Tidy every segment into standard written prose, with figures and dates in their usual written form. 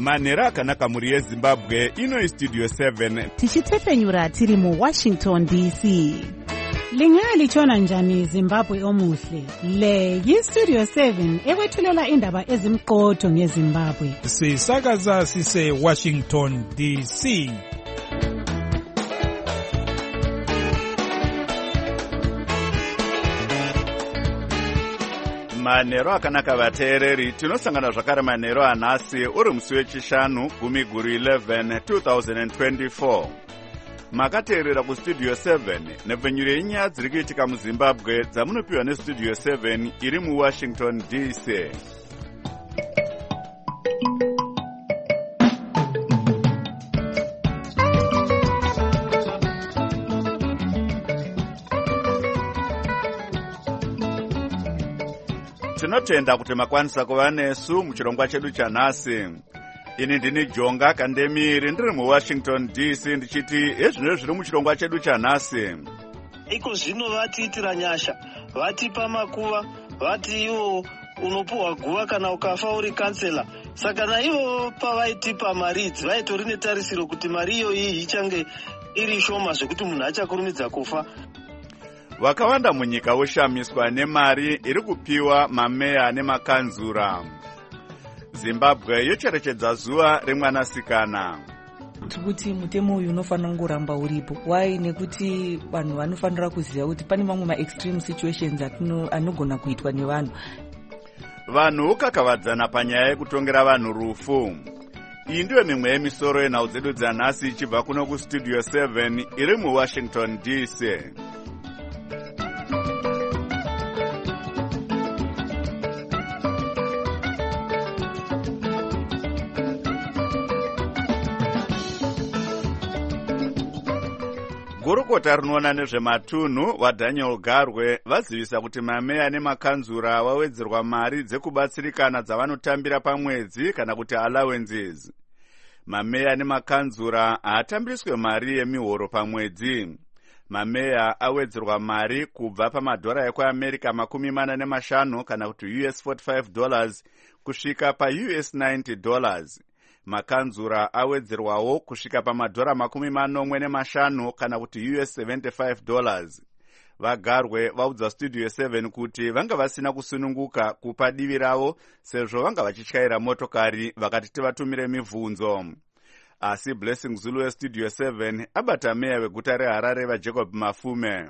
manhero akanaka mhuri yezimbabwe. Ino istudio 7 tichitefenyura tiri muWashington DC. Lingalitshona njani Zimbabwe omuhle? Le yistudio 7 ekwethulela indaba ezimqotho ngeZimbabwe. Sisakaza sise Washington DC. manhero akanaka vateereri, tinosangana zvakare manhero anhasi uri musi wechishanu 10/11 2024. makateerera kustudio 7 nepfenyuro yenyaya dziri kuitika muzimbabwe dzamunopiwa nestudio 7 iri muwashington DC. tinotenda kuti makwanisa kuva nesu muchirongwa chedu chanhasi. Ini ndini Jonga Kandemiri ndiri muWashington DC ndichiti ezvino zviri muchirongwa chedu chanhasi. Iko zvino vatiitira nyasha, vatipa makuva, vati iwo unopuwa guva kana ukafa uri kansela. Saka naivo pavaitipa mari idzi vaitori netarisiro kuti mari iyoyi ichange iri shoma zvekuti munhu achakurumidza kufa. Vakawanda munyika voshamiswa nemari iri kupiwa mameya nemakanzura. Zimbabwe yocherechedza zuva remwanasikana. Kuti mutemo uyu unofanira kungoramba uripo. Why? Nekuti vanhu vanofanira kuziva kuti pane mamwe ma-extreme situations anogona kuitwa nevanhu. Vanhu vokakavadzana panyaya yekutongera vanhu rufu. Iyi ndiyo mimwe yemisoro yenhau dzedu dzanhasi ichibva kuno kustudio 7 iri muWashington DC. Gurukota rinoona nezvematunhu waDaniel Garwe vazivisa kuti mameya nemakanzura wawedzerwa mari dzekubatsirikana dzavanotambira pamwedzi kana kuti allowances. Mameya nemakanzura haatambiriswe mari yemihoro pamwedzi. Mameya awedzerwa mari kubva pamadhora ekuAmerica $45 kana kuti US $45 kusvika paUS $90. Makanzura awedzerwawo kusvika pamadhora $45 kana kuti US $75. Vagarwe vaudza studio 7 kuti vanga vasina kusununguka kupa divi ravo sezvo vanga vachityaira motokari vakati tivatumire mibvunzo. Asi Blessing Zulu westudio 7 abata meya weguta reHarare vaJacob Mafume.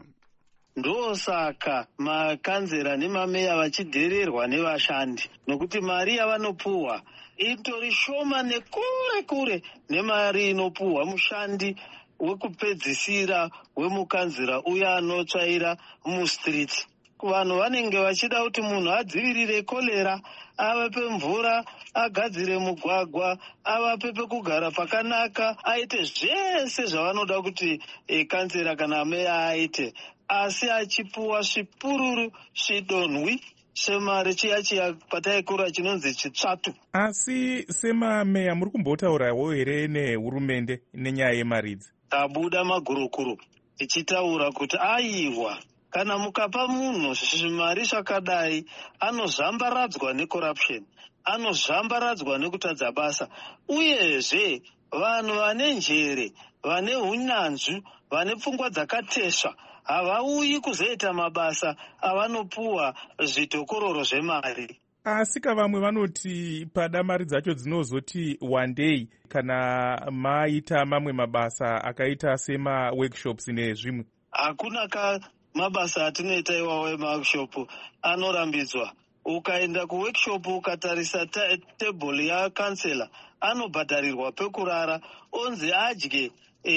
Ndosaka makanzera nemameya vachidhererwa nevashandi nokuti mari yavanopuwa itori shoma nekure kure nemari inopuhwa mushandi wekupedzisira wemukanzira uya anotsvaira mustreet. Vanhu vanenge vachida kuti munhu adzivirire kolera, avape mvura, agadzire mugwagwa, avape pekugara pakanaka, aite zvese zvavanoda kuti kansera kana meya aite, asi achipuwa zvipururu zvidonhwi semari chiya pataikura chinonzi chitsvatu. Asi semameya muri kumbotaurawo here nehurumende nenyaya yemari idzi? Tabuda magurukuru tichitaura kuti aiwa, kana mukapa munhu zvimari zvakadai anozvambaradzwa necorruption, anozvambaradzwa nekutadza basa. Uyezve vanhu vane njere, vane hunyanzvi, vane pfungwa dzakatesva havauyi kuzoita mabasa avanopuwa zvitokororo zvemari. Asi vamwe vanoti pada mari dzacho dzinozoti one day kana maita mamwe mabasa akaita sema-workshops nezvimwe. Hakuna mabasa atinoita iwawo ema-workshop anorambidzwa. Ukaenda kuworkshop ukatarisa tebhuri yakansela anobhadharirwa pekurara, onzi adye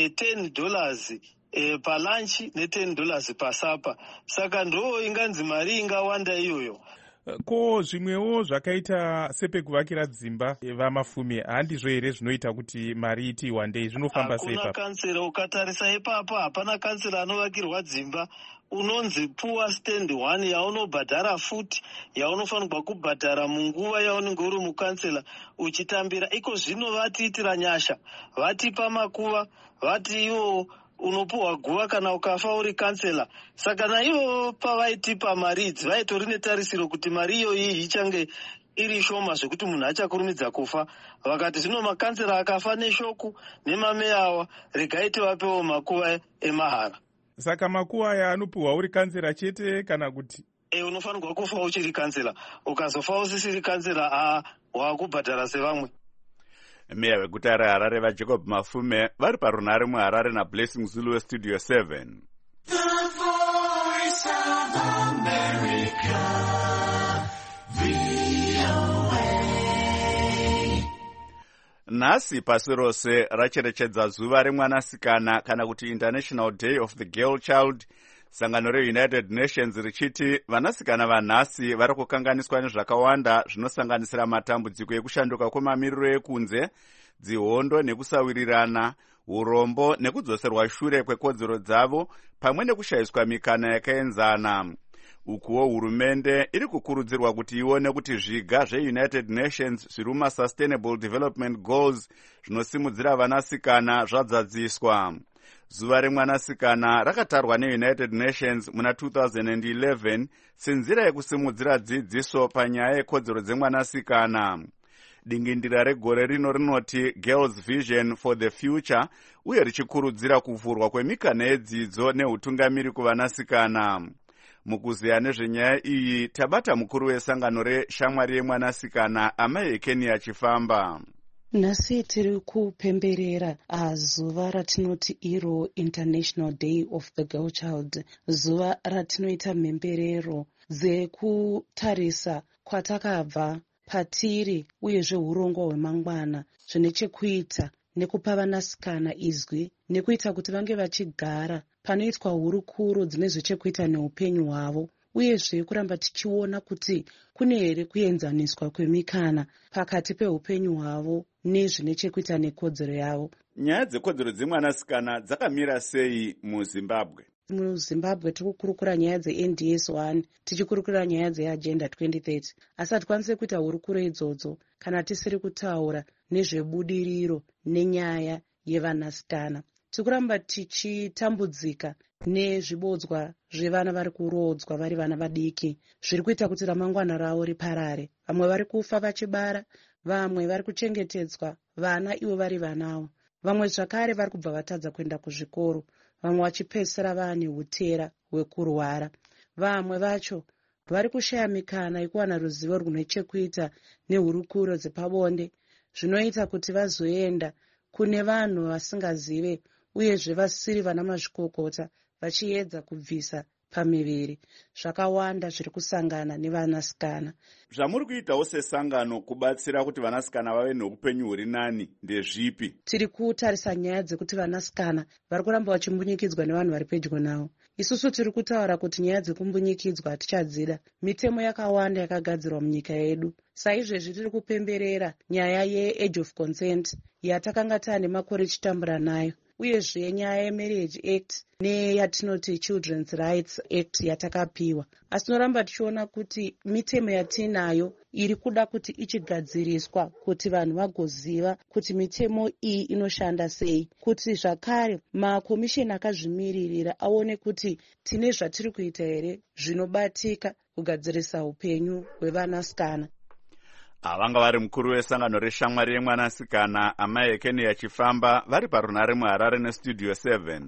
$10 palanchi ne$10 pasapa. Saka ndo inganzi mari ingawanda iyoyo. Ko zvimwewo zvakaita sepekuvakira dzimba vamafumi handizvo here zvinoita kuti mari iti one day zvinofamba sei? Hakuna kansela. Ukatarisa ipapo hapana kansela anovakirwa dzimba. Unonzi puwa stand 1 yaunobhadhara futi, yaunofanirwa kubhadhara munguva yaunenge uri mukansela uchitambira. Iko zvino vatiitira nyasha, vatipa makuva, vati iwo unopuwa guva kana ukafa uri kansela. Saka naivo pavaitipa mari idzi vaitori netarisiro kuti mari iyoyi ichange iri shoma zvekuti munhu achakurumidza kufa. Vakati zvino makansera akafa neshoku nemameyawa, regai tivapewo makuva emahara. Saka makuva aya anopiwa uri kansera chete kana kuti? Unofanirwa kufa uchiri kansera. Ukazofa usisiri kansera, wakubhadhara sevamwe. Meya weguta reHarare vaJacob Mafume vari parunhare muHarare naBlessing Zulu weStudio 7. The Voice of America, VOA. Nhasi pasi rose racherechedza zuva remwanasikana kana kuti International Day of the Girl Child, sangano reUnited Nations richiti vanasikana vanhasi vari kukanganiswa nezvakawanda zvinosanganisira matambudziko ekushanduka kwemamiriro ekunze, dzihondo nekusawirirana, urombo nekudzoserwa shure kwekodzero dzavo, pamwe nekushayiswa mikana yakaenzana. Ukuwo hurumende iri kukurudzirwa kuti ione kuti zviga zveUnited Nations zviri muSustainable Development Goals zvinosimudzira vanasikana zvadzadziswa. Zuva remwanasikana rakatarwa neUnited Nations muna 2011 senzira yekusimudzira dzidziso panyaya yekodzero dzemwanasikana. Dingindira regore rino rinoti Girls Vision for the Future, uye richikurudzira kuvhurwa kwemikana yedzidzo neutungamiri kuvanasikana. Mukuziya nezvenyaya iyi tabata mukuru wesangano reshamwari yemwanasikana Amai Kenya Chifamba. Nhasi tiri kupemberera zuva ratinoti iro International Day of the Girl Child, zuva ratinoita mhemberero dzekutarisa kwatakabva patiri uyezve urongwa hwemangwana zvine chekuita nekupa vanasikana izwi nekuita kuti vange vachigara panoitwa hurukuro dzine zvechekuita neupenyu hwavo, uyezve kuramba tichiona kuti kune here kuenzaniswa kwemikana pakati peupenyu hwavo nezvine chekuita nekodzero yavo. Nyaya dzekodzero dzemwanasikana dzakamira sei muZimbabwe? MuZimbabwe tiri kukurukura nyaya dzeNDS 1 tichikurukura nyaya dzeAgenda 2030, asi hatikwanisi kuita hurukuro idzodzo kana tisiri kutaura nezvebudiriro nenyaya yevanasikana. Tiri kuramba tichitambudzika nezvibodzwa zvevana vari kurodzwa vari vana vadiki, zviri kuita kuti ramangwana ravo riparare. Vamwe vari kufa vachibara, vamwe vari kuchengetedzwa vana ivo vari vanavo, vamwe zvakare vari kubva vatadza kuenda kuzvikoro, vamwe vachipedzisira vane hutera hwekurwara. Vamwe vacho vari kushaya mikana yekuwana ruzivo rune chekuita nehurukuro dzepabonde, zvinoita kuti vazoenda kune vanhu vasingazive uyezve vasiri vana mazvikokota vachiedza kubvisa pamiviri. Zvakawanda zviri kusangana nevanasikana. Zvamuri kuitawo sesangano kubatsira kuti vanasikana vave neupenyu huri nani ndezvipi? Tiri kutarisa nyaya dzekuti vanasikana vari kuramba vachimbunyikidzwa nevanhu vari pedyo navo. Isusu tiri kutaura kuti nyaya dzekumbunyikidzwa hatichadzida. Mitemo yakawanda yakagadzirwa munyika yedu. Saizvezvi tiri kupemberera nyaya yeAge of Consent yatakanga tane makore chitambura nayo, uyezve nyaya yeMarriage Act neyatinoti Children's Rights Act yatakapiwa. Asi tinoramba tichiona kuti mitemo yatinayo iri kuda kuti ichigadziriswa kuti vanhu vagoziva kuti mitemo iyi inoshanda sei, kuti zvakare makomisheni akazvimiririra aone kuti tine zvatiri kuita here zvinobatika kugadzirisa upenyu hwevanasikana. Vanga vari mukuru wesangano reshamwari yemwanasikana Amai Kenya Chifamba vari parunhare muHarare neStudio 7.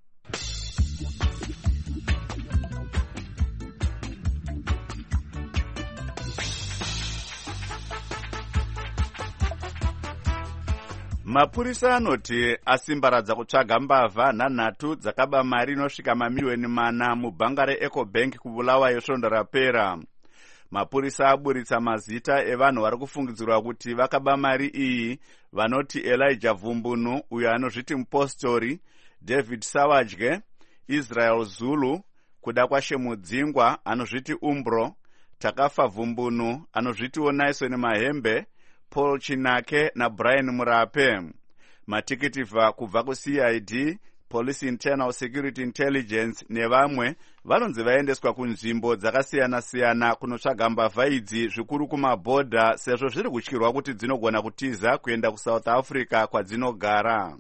Mapurisa anoti asimbaradza kutsvaga mbavha nhanhatu dzakaba mari inosvika mamiliyoni 4 mubhanga reEcobank kuBulawayo svondo rapera. Mapurisa aburitsa mazita evanhu vari kufungidzirwa kuti vakaba mari iyi, vanoti Elijah Vumbunu uyo anozviti mupostori, David Sawadye, Israel Zulu, kuda kwaShemudzingwa anozviti Umbro, Takafa Vumbunu anozvitiwo Naison Mahembe, Paul Chinake naBrian Murape. Matikitivha kubva kuCID, Police Internal Security Intelligence nevamwe vanonzi vaendeswa kunzvimbo dzakasiyana-siyana kunotsvaga mbavha idzi, zvikuru kumabhodha, sezvo zviri kutyirwa kuti dzinogona kutiza kuenda kuSouth Africa kwadzinogara.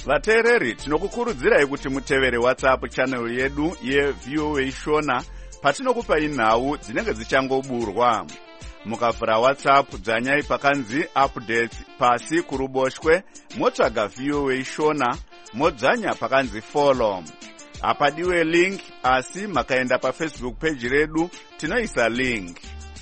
vateereri tinokukurudzirai kuti mutevere whatsapp channel yedu yeVOA Shona patinokupai nhau dzinenge dzichangoburwa. Mukavhura whatsapp dzanyai pakanzi updates pasi kuruboshwe motsvaga VOA Shona modzanya pakanzi follow. Hapadiwe link asi makaenda pafacebook page redu tinoisa link.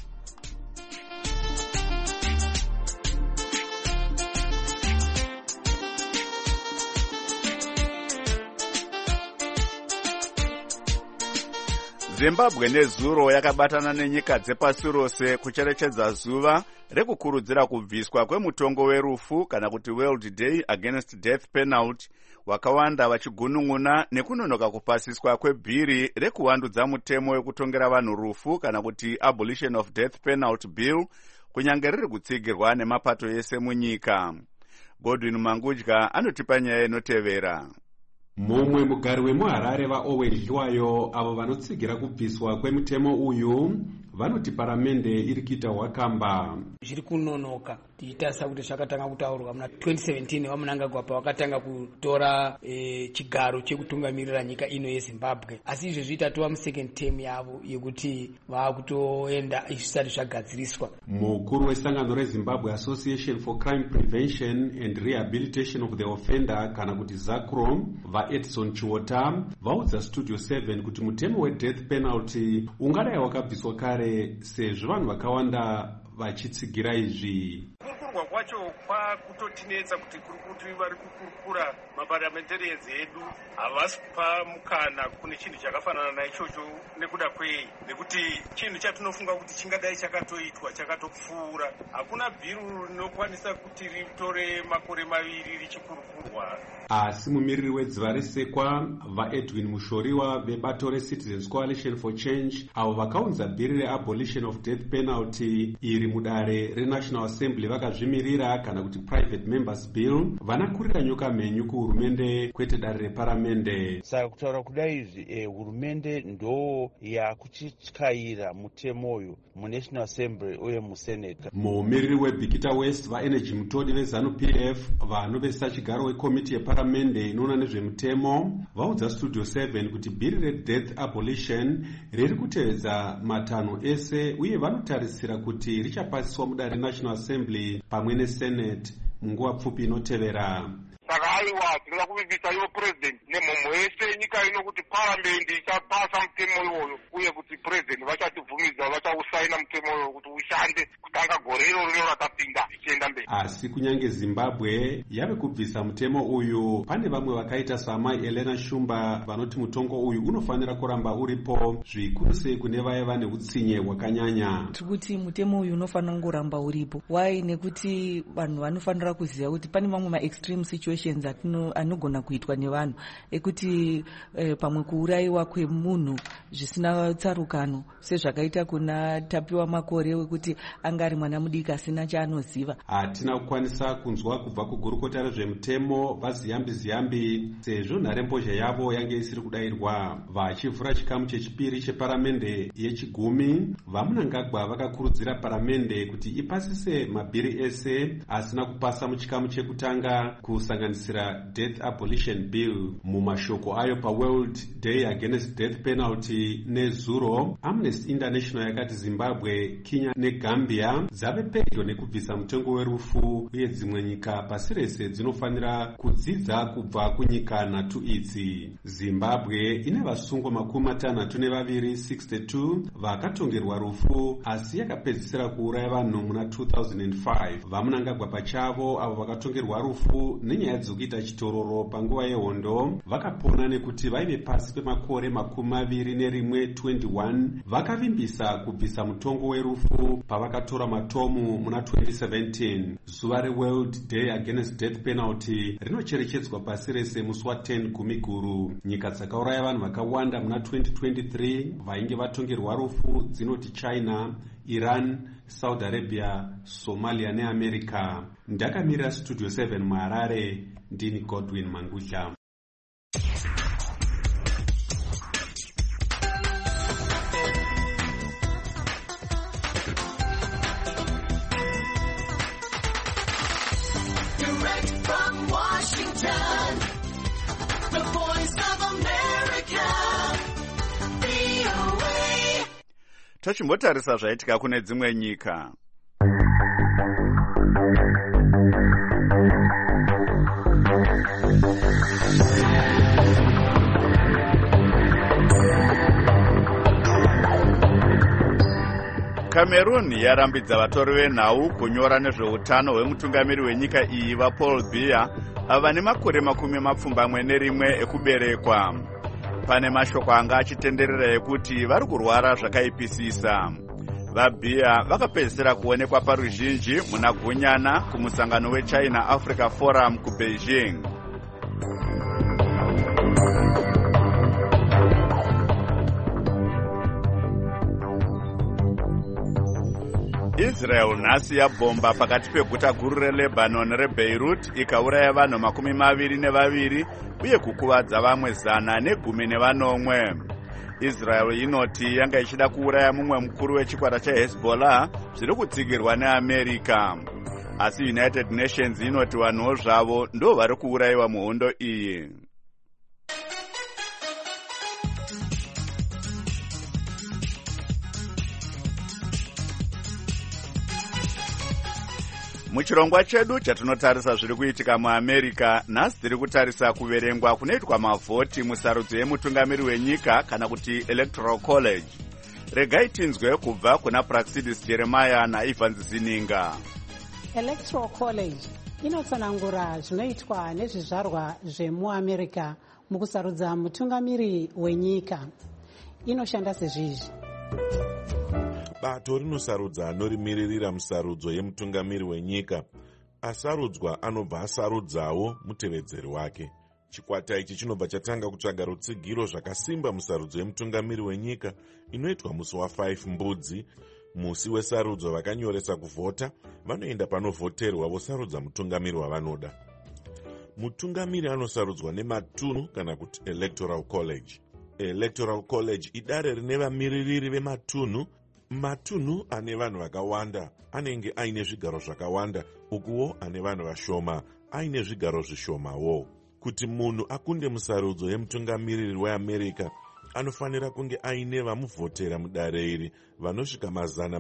Zimbabwe nezuro yakabatana nenyika dzepasi rose kucherechedza zuva rekukurudzira kubviswa kwemutongo werufu kana kuti World Day Against Death Penalty, wakawanda vachigunun'una nekunonoka kupasiswa kwebhiri rekuwandudza mutemo wekutongera vanhu rufu kana kuti Abolition of Death Penalty Bill, kunyange riri kutsigirwa nemapato ese munyika. Godwin Mangudya anotipa nyaya inotevera. Mumwe mugari wemuHarare vaOwen Hluwayo avo vanotsigira kubviswa kwemutemo uyu vanoti paramende iri kuita hwakamba. Zviri kunonoka tichitarisa kuti zvakatanga kutaurwa muna 2017 vamunangagwa pavakatanga kutora chigaro chekutungamirira nyika ino yeZimbabwe, asi izvezvi tatova musecond term yavo yekuti vakutoenda zvisati zvagadziriswa. Mukuru wesangano reZimbabwe Association for Crime Prevention and Rehabilitation of the Offender kana kuti ZACRO vaEdson Chiota vaudza Studio 7 kuti mutemo wedeath penalty ungadai wakabviswa kare sezvo vanhu vakawanda vachitsigira izvi. Kukurukura kwacho kwakutotinetsa kuti kuti vari kukurukura maparliamentarians edu havasi kupa mukana kune chinhu chakafanana naichocho. Nekuda kwei? Nekuti chinhu chatinofunga kuti chingadai chakatoitwa chakatopfuura. Hakuna bhiru rinokwanisa kuti ritore makore maviri richikurukurwa. Asi mumiriri wedziva resekwa vaEdwin Mushoriwa vebato reCitizens Coalition for Change avo vakaunza bhiri reabolition of death penalty iri mudare reNational Assembly vakazvimirira kana kuti private members bill vanakurira nyoka mhenyu kuhurumende kwete dare reparamende. Saka kutaura kudai izvi hurumende ndo yakuchityaira mutemo uyu muNational Assembly uye muSenate. Mumiriri weBikita West vaEnergy Mutodi veZANU-PF vanovesa chigaro wekomiti yeparamende inoona nezvemutemo vaudza Studio 7 kuti bhiri redeath abolition riri kutevedza matanho ese uye vanotarisira kuti richapasiswa mudare reNational Assembly pamwe neSenate munguva pfupi inotevera. Saka aiwa tinoda kuvimbisa ivo president nemhomho yese nyika ino kuti parliament ichapasa mutemo iwoyo uye kuti president vachatibvumidza vachausaina mutemo iwoyo kuti ushande kutanga gore iro rino ratapinda tichienda mberi. Asi kunyange Zimbabwe yave kubvisa mutemo uyu, pane vamwe vakaita saMai Elena Shumba vanoti mutongo uyu unofanira kuramba uripo zvikuru sei kune vaiva neutsinye hwakanyanya. Tikuti mutemo uyu unofanira kungoramba uripo. Why? Nekuti vanhu vanofanira kuziva kuti pane mamwe ma-extreme situations anogona kuitwa nevanhu ekuti pamwe kuurayiwa kwemunhu zvisina tsarukano sezvakaita kuna Tapiwa Makore wekuti angari mwana mudiki asina chaanoziva. Hatina kukwanisa kunzwa kubva kugurukota rezvemutemo vaZiyambi sezvo nharembozha yavo yange isiri kudayirwa. Vachivhura chikamu chechipiri cheparamende yechigumi, vaMunangagwa vakakurudzira paramende kuti ipasise mabhiri ese asina kupasa muchikamu chekutanga kusanganisira Death Abolition Bill. Mumashoko ayo paWorld Day Against Death Penalty nezuro, Amnesty International yakati Zimbabwe, Kenya neGambia dzave pedyo nekubvisa mutongo werufu uye dzimwe nyika pasi rese dzinofanira kudzidza kubva kunyika nhatu idzi. Zimbabwe ine vasungwa 62 62 vakatongerwa rufu asi yakapedzisira kuuraya vanhu muna 2005. VaMunangagwa pachavo avo vakatongerwa rufu nenyaya dzekuita chitororo panguva yehondo vakapona nekuti vaive pasi pemakore 21 vakavimbisa kubvisa mutongo werufu pavakatora matomu muna 2017. Zuva reWorld Day Against Death Penalty rinocherechedzwa pasi rese musi wa10 Gumiguru. Nyika dzakauraya vanhu vakawanda muna 2023 vainge vatongerwa rufu dzinoti China, Iran, Saudi Arabia, Somalia neAmerica. Ndakamirira Studio 7 muHarare, ndini Godwin Mangudya. Direct from Washington. tochimbotarisa zvaitika kune dzimwe nyika. Cameroon yarambidza vatori venhau kunyora nezveutano hwemutungamiri wenyika iyi vaPaul Biya ava nemakore 21 ekuberekwa. Pane mashoko anga achitenderera ekuti vari kurwara zvakaipisisa. VaBiya vakapedzisira kuonekwa paruzhinji muna Gunyana kumusangano weChina Africa Forum kuBeijing. Israel nhasi yabhomba pakati peguta guru reLebanon reBeirut ikauraya vanhu 22 uye kukuvadza vamwe 119. Israel inoti yanga ichida kuuraya mumwe mukuru wechikwata cheHezbollah zviri kutsigirwa neAmerika. Asi United Nations inoti vanhuwo zvavo ndo vari kuurayiwa muhondo iyi. Muchirongwa chedu chatinotarisa zviri kuitika muAmerika, nhasi tiri kutarisa kuverengwa kunoitwa mavhoti musarudzo yemutungamiri wenyika kana kuti Electoral College. Regai tinzwe kubva kuna Praxidis Jeremiah naIvans Zininga. Electoral College inotsanangura zvinoitwa nezvizvarwa zvemuAmerika mukusarudza mutungamiri wenyika. Inoshanda sezvizvi: bato rinosarudza anorimiririra musarudzo yemutungamiri wenyika. Asarudzwa anobva asarudzawo mutevedzeri wake. Chikwata ichi chinobva chatanga kutsvaga rutsigiro zvakasimba musarudzo yemutungamiri wenyika inoitwa musi wa5 Mbudzi. Musi wesarudzo vakanyoresa kuvhota vanoenda panovhoterwa vosarudza mutungamiri wavanoda. Mutungamiri anosarudzwa nematunhu kana kuti Electoral College. Electoral College idare rine vamiririri vematunhu. Matunhu ane vanhu vakawanda anenge aine zvigaro zvakawanda, ukuwo ane vanhu vashoma aine zvigaro zvishomawo. Kuti munhu akunde musarudzo yemutungamiriri weAmerika anofanira kunge aine vamuvhotera mudare iri vanosvika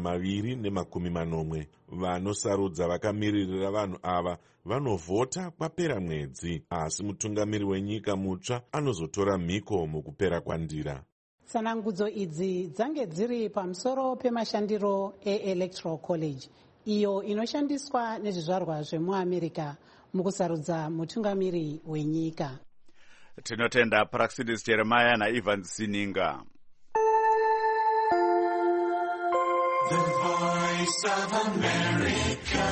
240. Vanosarudza vakamiririra vanhu ava vanovhota kwapera mwedzi, asi mutungamiri wenyika mutsva anozotora mhiko mukupera kwandira. Tsanangudzo idzi dzange dziri pamusoro pemashandiro eElectoral College, iyo inoshandiswa nezvizvarwa zvemuAmerika mukusarudza mutungamiri wenyika. Tinotenda Praxidis Jeremiah naIvans Zininga. The Voice of America.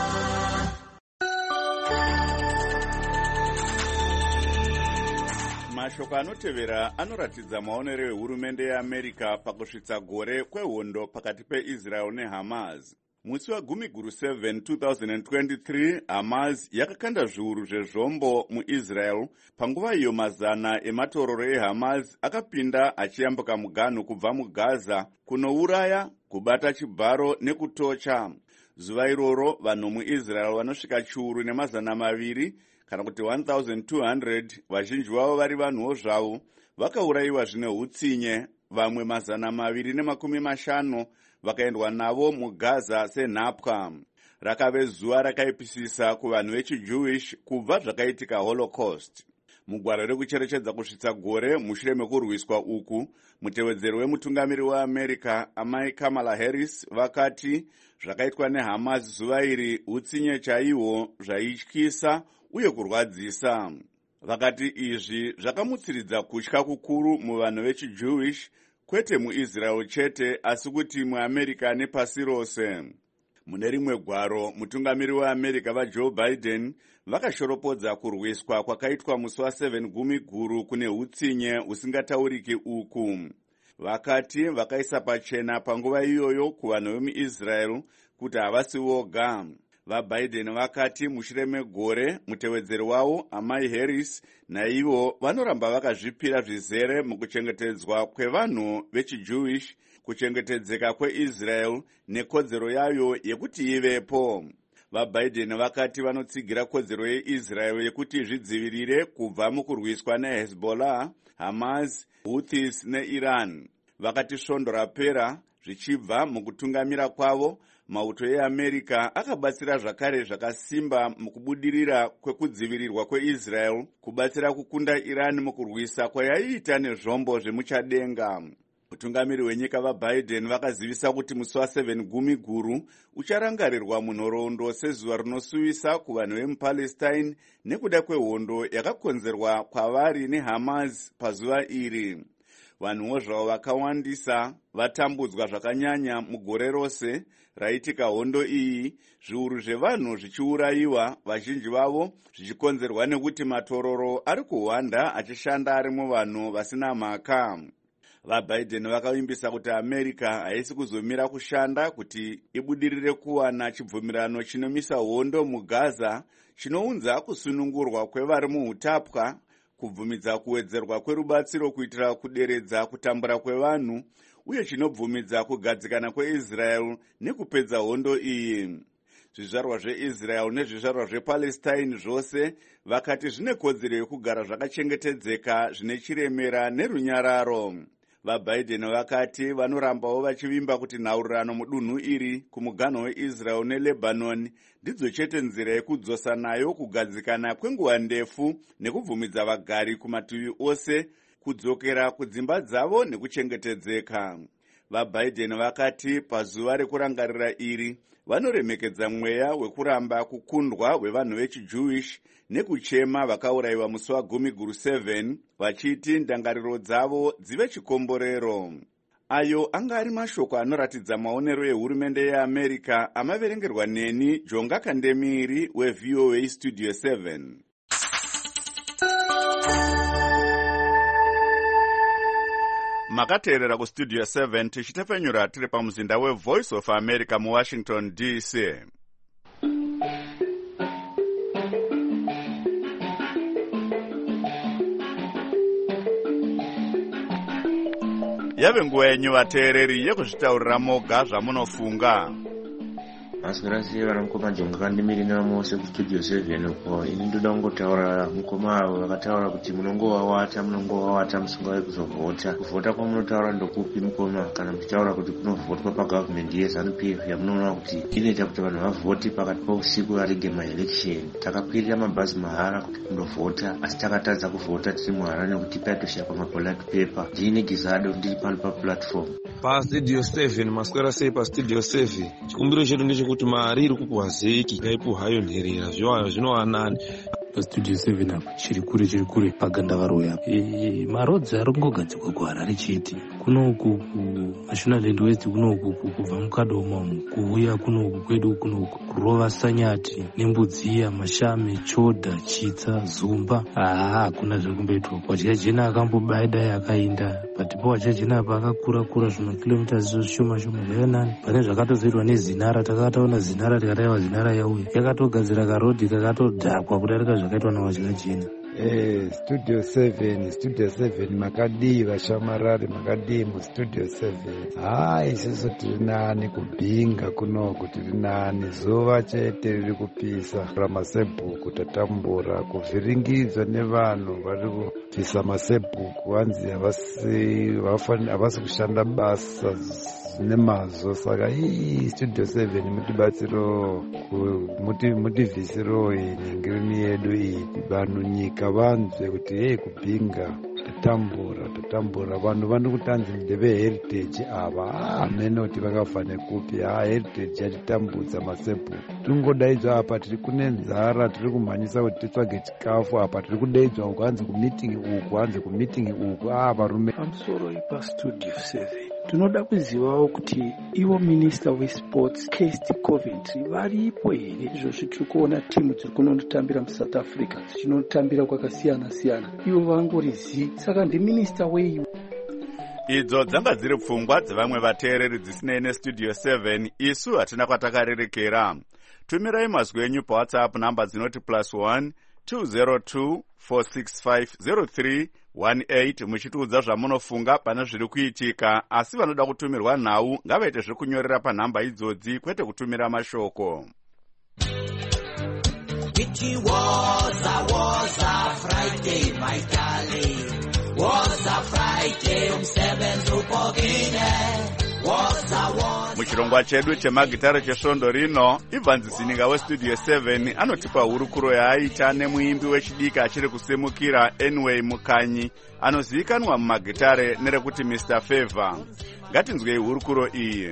Mashoko anotevera anoratidza maonero ehurumende yeAmerika pakusvitsa gore kwehondo pakati peIsrael neHamas. Musi wa7 2023, Hamas yakakanda zviuru zvezvombo muIsrael panguva iyo mazana ematororo eHamas akapinda achiyambuka muganhu kubva muGaza kunouraya, kubata chibharo nekutocha. Zuva iroro vanhu muIsrael vanosvika chiuru nemazana maviri kana kuti 1200, vazhinji vavo vari vanhuwo zvavo, vakaurayiwa zvine utsinye. Vamwe 250 vakaendwa navo muGaza senhapwa. Rakave zuva rakaipisisa kuvanhu vechiJewish kubva zvakaitika Holocaust. Mugwaro rekucherechedza kusvitsa gore mushure mekurwiswa uku, mutevedzeri wemutungamiri weAmerika amai Kamala Harris vakati zvakaitwa neHamas zuva iri utsinye chaihwo, zvaityisa uye kurwadzisa. Vakati izvi zvakamutsiridza kutya kukuru muvanhu vechiJewish, kwete muIsrael chete asi kuti muAmerika nepasi rose. Mune rimwe gwaro, mutungamiri weAmerika vaJoe Biden vakashoropodza kurwiswa kwakaitwa musi wa7 Gumiguru kune utsinye usingatauriki uku. Vakati vakaisa pachena panguva iyoyo kuvanhu vemuIsrael kuti havasi voga. VaBiden vakati mushure megore, mutevedzeri wavo amai Harris naivo vanoramba vakazvipira zvizere mukuchengetedzwa kwevanhu vechiJewish, kuchengetedzeka kweIsrael nekodzero yayo yekuti ivepo. VaBiden vakati vanotsigira kodzero yeIsrael yekuti zvidzivirire kubva mukurwiswa neHezbollah, Hamas, Houthis neIran. Vakati svondo rapera, zvichibva mukutungamira kwavo. Mauto eAmerica akabatsira zvakare zvakasimba mukubudirira kwekudzivirirwa kweIsrael kubatsira kukunda Iran mukurwisa kwayaiita nezvombo zvemuchadenga. Mutungamiri wenyika vaBiden vakazivisa kuti musi wa7 Gumi guru ucharangarirwa munhoroondo sezuva rinosuvisa kuvanhu vemuPalestine nekuda kwehondo yakakonzerwa kwavari neHamas pazuva iri. Vanhuwo zvavo vakawandisa vatambudzwa zvakanyanya mugore rose raitika hondo iyi, zviuru zvevanhu zvichiurayiwa, vazhinji vavo zvichikonzerwa nekuti matororo ari kuhwanda achishanda ari muvanhu vasina mhaka. VaBiden vakavimbisa kuti America haisi kuzomira kushanda kuti ibudirire kuwana chibvumirano chinomisa hondo muGaza, chinounza kusunungurwa kwevari muutapwa, kubvumidza kuwedzerwa kwerubatsiro kuitira kuderedza kutambura kwevanhu, uye chinobvumidza kugadzikana kweIsrael nekupedza hondo iyi. Zvizvarwa zveIsrael nezvizvarwa zvePalestine zvose vakati zvine kodzero yekugara zvakachengetedzeka, zvine chiremera nerunyararo. VaBiden vakati vanorambawo vachivimba kuti nhaurirano mudunhu iri kumuganho weIsrael neLebanon ndidzo chete nzira yekudzosa nayo kugadzikana kwenguva ndefu nekubvumidza vagari kumativi ose kudzokera kudzimba dzavo nekuchengetedzeka. VaBiden vakati pazuva rekurangarira iri vanoremekedza mweya wekuramba kukundwa hwevanhu vechiJewish nekuchema vakaurayiwa musi wa10 guru 7, vachiti ndangariro dzavo dzive chikomborero. Ayo anga ari mashoko anoratidza maonero ehurumende yeAmerica amaverengerwa neni Jonga Kandemiri weVOA Studio 7. Makateerera kustudio 7 tichitepfenyura tiri pamuzinda weVoice of America muWashington DC. Yave nguva yenyu vateereri yekuzvitaurira moga zvamunofunga. Maswera sei varamukoma Jonga Kandemiri namose kustudio 7 uko. Ini ndoda kungotaura mukoma avo vakataura kuti munongovawata musingavi kuzovhota. Kuvhota kwamunotaura ndokupi mukoma? Kana muchitaura kuti kunovhotwa pagovernment yeZANU-PF yamunoona kuti inoita kuti vanhu vavhote pakati pausiku varege maelection. Takakwirira mabhazi mahara kuti kundovhota, asi takatadza kuvhota tiri muHarare nekuti paitoshakwa maballot paper. Ndini Gizado ndiri pano paplatform. Pastudio 7 maswera sei pastudio 7. Chikumbiro chedu ndechekuti mari iri kupuhwa zeki ngaipuhwe hayo nherera zvinowanani. Pastudio 7 apa chiri kure pagandavaro apa. Marodzi arongogadzikwa kuHarare chete. Kunoku kuNational West kunoku kubva mukadoma kuuya kunoku kwedu kunoku kurova Sanyati neMbudziya Mashame Chodha Chitsa Zumba hakuna zvekumboitwa. Wachajena akambobaidai akainda patipo wachajena apa akakura zvimakilomita zvishoma zvakanani. Pane zvakatozoitwa neZinara, takataona Zinara tikataiwa Zinara yauya yakatogadzira karodhi kakatodhakwa kudarika zvakaitwa nawachajena. Studio 7 makadii vashamarari makadii mustudio 7. Isusu tiri nani kubhinga kunoku, tiri nani zuva chete riri kupisa ramasebhuku tatambura kuvhiringidzwa nevanhu vari kupisa masebhuku vanzi havasi kushanda basa nemazvo. Saka studio 7 mutibatsiro mutivhisiro nyengereni yedu iyi vanhu nyika vanzwe kuti kubhinga tatambura vanhu vano kutanzi ndeveheritage ava amenoti vakafane kupi heritage yatitambudza masebhuku. Tingodaidzwa apa tiri kune nzara, tiri kumhanyisa kuti titsvage chikafu, apa tiri kudaidzwa uku hanzi kumitingi uku varume. Pamusoro ipastudio 7 tinoda kuzivawo kuti ivo minista wesports Kesti Coventry varipo here. Izvozvo tiri kuona timu dziri kunondotambira muSouth Africa dzichinotambira kwakasiyana siyana, ivo vangorizivi. Saka ndiminista wei? Idzo dzanga dziri pfungwa dzevamwe vateereri dzisinei nestudio 7. Isu hatina kwatakarerekera. Tumirai mazwi enyu paWhatsApp namba dzinoti +1 202 465 0318 muchitiudza zvamunofunga pane zviri kuitika, asi vanoda kutumirwa nhau ngavaite zvekunyorera panhamba idzodzi kwete kutumira mashoko. It was a Friday, my darling. Was a Friday, umsebenzi upokile. Was muchirongwa chedu chemagitare chesvondo rino, Evans Zininga westudio 7 anotipa hurukuro yaaita nemuimbi wechidiki achiri kusimukira Anyway Mukanyi anozivikanwa mumagitare nerekuti Mr. Favor. Ngatinzwei hurukuro iyi.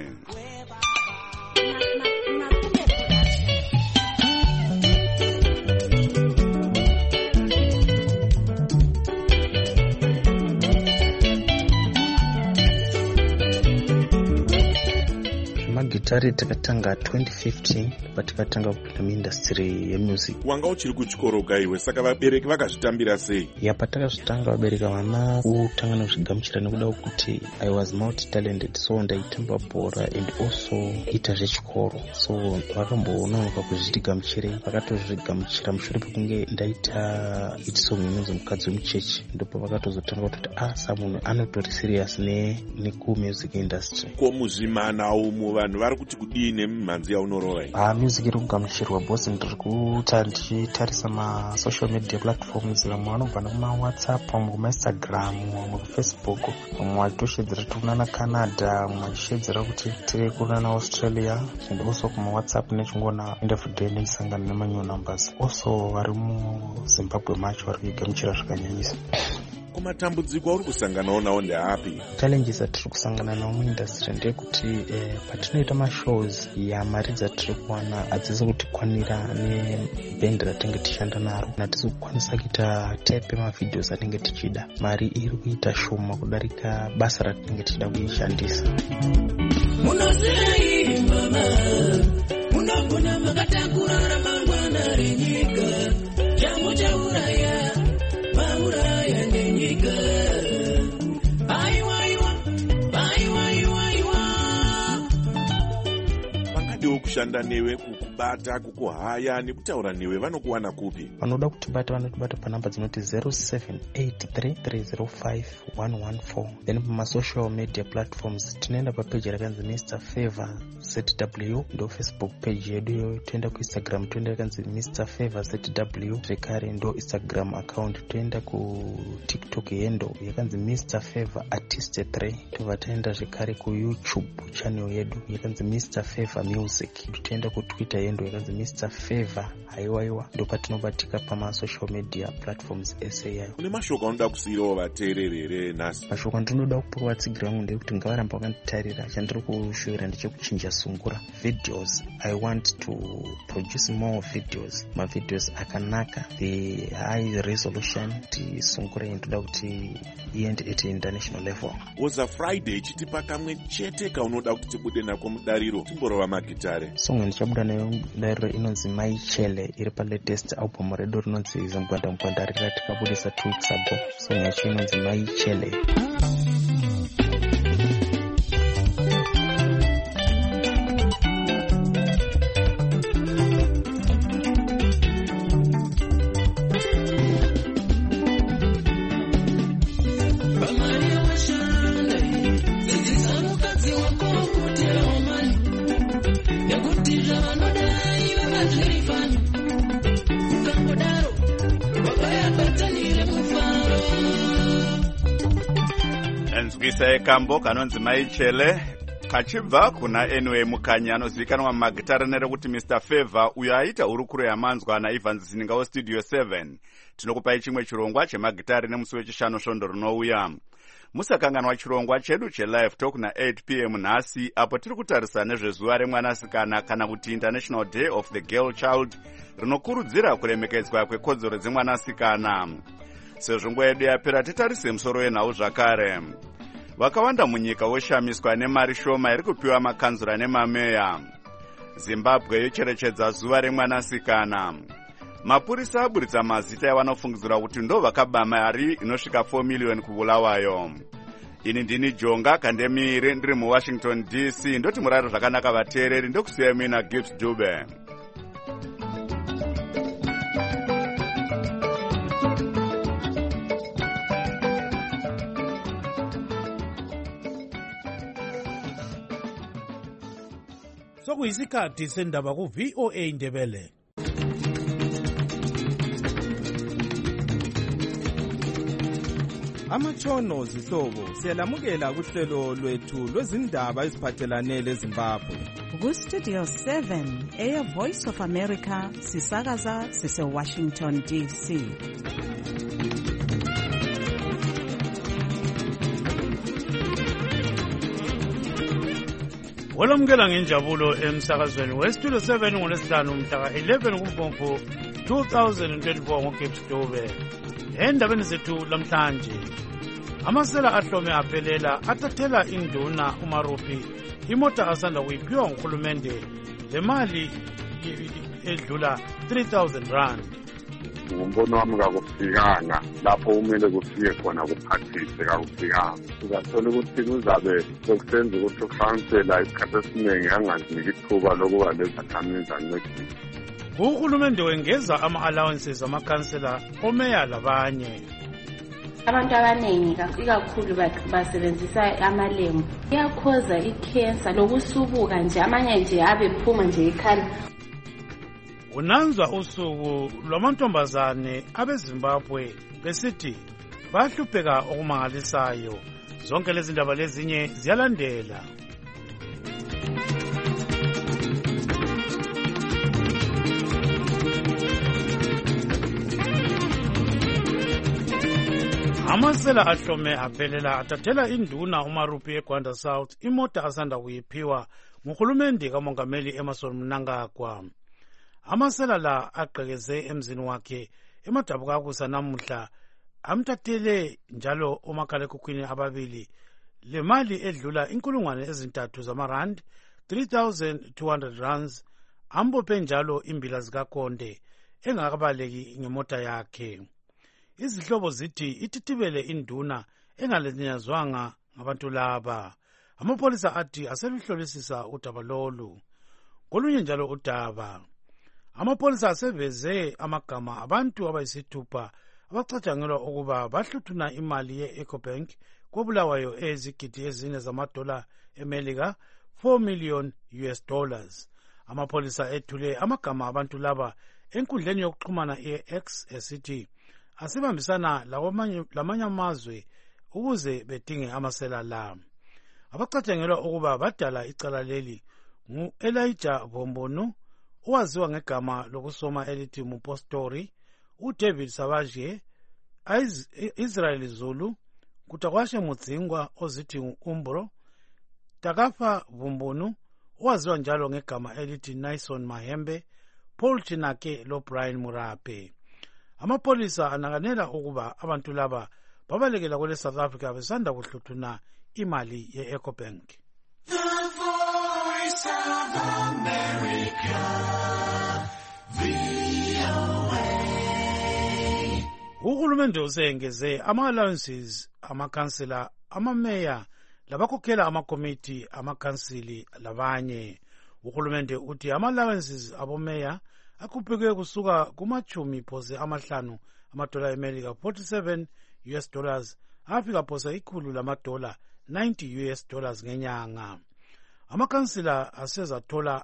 Magitare takatanga 2015 patakatanga kupinda muindustry yemusic. Wanga uchiri kuchikoro gaiwe, saka vabereki vakazvitambira sei? Patakazvitanga vabereki vana kutanga nekuzvigamuchira nekuda kuti I was multi talented, so ndaitamba bhora and also ita zvechikoro, so vakamboonawo kuzvitigamuchirei, vakatozvigamuchira mushure pekunge ndaita itisong inonzi mukadzi wemuchechi, ndipo vakatozotanga kuti samunhu anotori serious nekumusic industry. Ko muzvimana umu vanhu vari kuti kudini mimhanzi yaunorova? Music iri kugamuchirwa bosi, ndiri kuita ndichitarisa masocial media platforms, vamwe vanobva nekumawhatsapp, vamwe kumainstagram, vamwe kufacebook, vamwe vachitoshedzera tiri kunana Canada, vamwe vachishedzera kuti tiri kunana Australia, and also kumawhatsapp nechingona end of day nechisangana nemanyu numbers. Also vari muZimbabwe macho vari kugamuchira zvakanyanyisa. Kumatambudziko auri kusanganawo nawo ndeapi? Challenges atiri kusangana nawo muindustry ndekuti patinoita mashows mari dzatiri kuwana hadzisi kutikwanira nebhendi ratinenge tichishanda naro, hatisi kukwanisa kuita tape yemavidheos atinenge tichida. Mari iri kuita shoma kudarika basa ratinenge tichida kuishandisa. Munozei mama, munogona makatakura ramangwana renyika, changu chauraya, mauraya nenyika. Vangadiwo kushanda newe, kukubata, kukuhaya nekutaura newe, vanokuwana kupi? Vanoda kutibata vanotibata panhamba dzinoti 0783305114. Then pamasocial media platforms tinoenda papeji rakanzi Mr. Favor ZW, ndo Facebook page yedu. Toenda kuInstagram toenda yakanzi Mr. Favor ZW, zvekare ndo Instagram account. Toenda kuTikTok yendo yakanzi Mr. Favor Artist3. tobva taenda zvekare kuYouTube channel yedu yakanzi Mr. Favor Music. Toenda kuTwitter yendo yakanzi Mr. Favor haiwaiwa, ndo patinobatika pamasocial media platforms ese. Kune mashoko anoda kusiyirawo vateereri here nhasi? Mashoko andinoda kupa vatsigira vangu ndekuti ngavaramba vakanditarira. Chandiri kushuvira ndechekuchinja sungura videos. I want to produce more videos, mavideos akanaka, the high resolution. Tisungura ndoda kuti iende at international level. Oza Friday chitipa kamwe chete kaunoda kuti tibude nako mudariro, timborova magitare. Song ndichabuda nayo mudariro inonzi Maichele, iri palatest album redu rinonzi Zingwanda Mgwanda ratikabudisa 2 weeks ago. Song yacho inonzi Maichele. Nzwisa ekambo kanonzi Maichele kachibva kuna Anyway Mukanyi anozivikanwa mumagitare nerekuti Mr. Favor, uyo aita hurukuro yamanzwa naEvans Zininga westudio 7. Tinokupai chimwe chirongwa chemagitare nemusi wechishanu svondo rinouya. Musakanganwa chirongwa chedu chelive talk na 8 p.m. nhasi, apo tiri kutarisa nezvezuva remwanasikana kana kuti International Day of the Girl Child, rinokurudzira kuremekedzwa kwekodzero dzemwanasikana. Sezvo nguva yedu yapera, titarise musoro wenhau zvakare. Vakawanda munyika voshamiswa nemari shoma iri kupiwa makanzura nemameya. Zimbabwe yocherechedza zuva remwanasikana. Mapurisa aburitsa mazita yavanofungidzira kuti ndo vakaba mari inosvika 4 million kubulawayo. Ini ndini Jonga Kandemiri, ndiri muWashington DC. Ndoti muraro zvakanaka vateereri, ndokusiya mina Gift Dube. Sokuyisikhathi sendaba ku VOA Ndebele. amatshono zihlobo siyalamukela kuhlelo lwethu lwezindaba eziphathelane leZimbabwe. Ku-Studio 7 Air Voice of America sisakaza sise-Washington DC. Olamukela ngenjabulo emsakazweni weStudio 7 ngolesihlanu mhla 11 kuMfumfu 2024 ngoCape Stowe. Endabeni zethu lamhlanje, amasela ahlome aphelela athathela induna uMarupi imota asanda kuyiphiwa nguhulumende le mali edlula 3,000 rand. Ngumbono wami kakufikanga lapho kumele kufike khona kuphathise kakufikanga. Sizathola ukuthi kuzabe sokusenza ukuthi ukhansela isikhathi esiningi angaziniki ithuba lokuba lezakhamuzi ancedise. Uhulumende wengeza ama-allowances amakhansela omeya labanye. Abantu abaningi ikakhulu basebenzisa amalembu iyakhoza ikhensa lokusubuka nje, amanye nje abephuma nje ikhala. Unanzwa usuku lwamantombazane abeZimbabwe besithi bahlupheka okumangalisayo. Zonke lezi ndaba lezinye ziyalandela. Amasela ahlome aphelela athathela induna uMarupi eGwanda South imota asanda kuyiphiwa nguhulumende kamongameli Emmerson Mnangagwa. Amasela la agqekeze emzini wakhe eMadabukakusa namuhla amthathele njalo umakhalekhukhwini ababili le mali edlula 3,000 zamarand 3,200 rands, ambophe njalo imbila zikakonde engakabaleki ngemota yakhe. Izihlobo zithi itithibele induna engalenyazwanga ngabantu laba. Amapolisa athi aseluhlolisisa udaba lolu. Kolunye njalo udaba, amapolisa aseveze amagama abantu abayisithupha abacatshangelwa ukuba bahluthuna imali ye-Ecobank kobulawayo ezigidi ezine zamadola eMelika, $4 million. Amapolisa ethule amagama abantu laba enkundleni yokuxhumana ye-X esithi asibambisana lamanye amazwe ukuze bedinge amasela la. Abacatshangelwa ukuba badala icala leli ngu-Elijah Bombonu, owaziwa ngegama lokusoma elithi Mupostori, uDavid Savage, Israel Zulu, Kutakwashe Mudzingwa ozithi Umbro, Takafa Bombonu, owaziwa njalo ngegama elithi Naison Mahembe, Paul Chinake lo Brian Murape. Amapolisa anakanela ukuba abantu laba babalekela kwele South Africa besanda kuhluthuna imali ye-Ecobank. The Voice of America, VOA. Uhulumende usengeze ama-allowances amakhansela, amameya labakhokhela amakomiti amakhansili labanye. Uhulumende uthi ama-allowances abomeya akhupheke kusuka kuma-50 amadola eMelika $47 afika phose $100 $90 ngenyanga. Amakhansila asezathola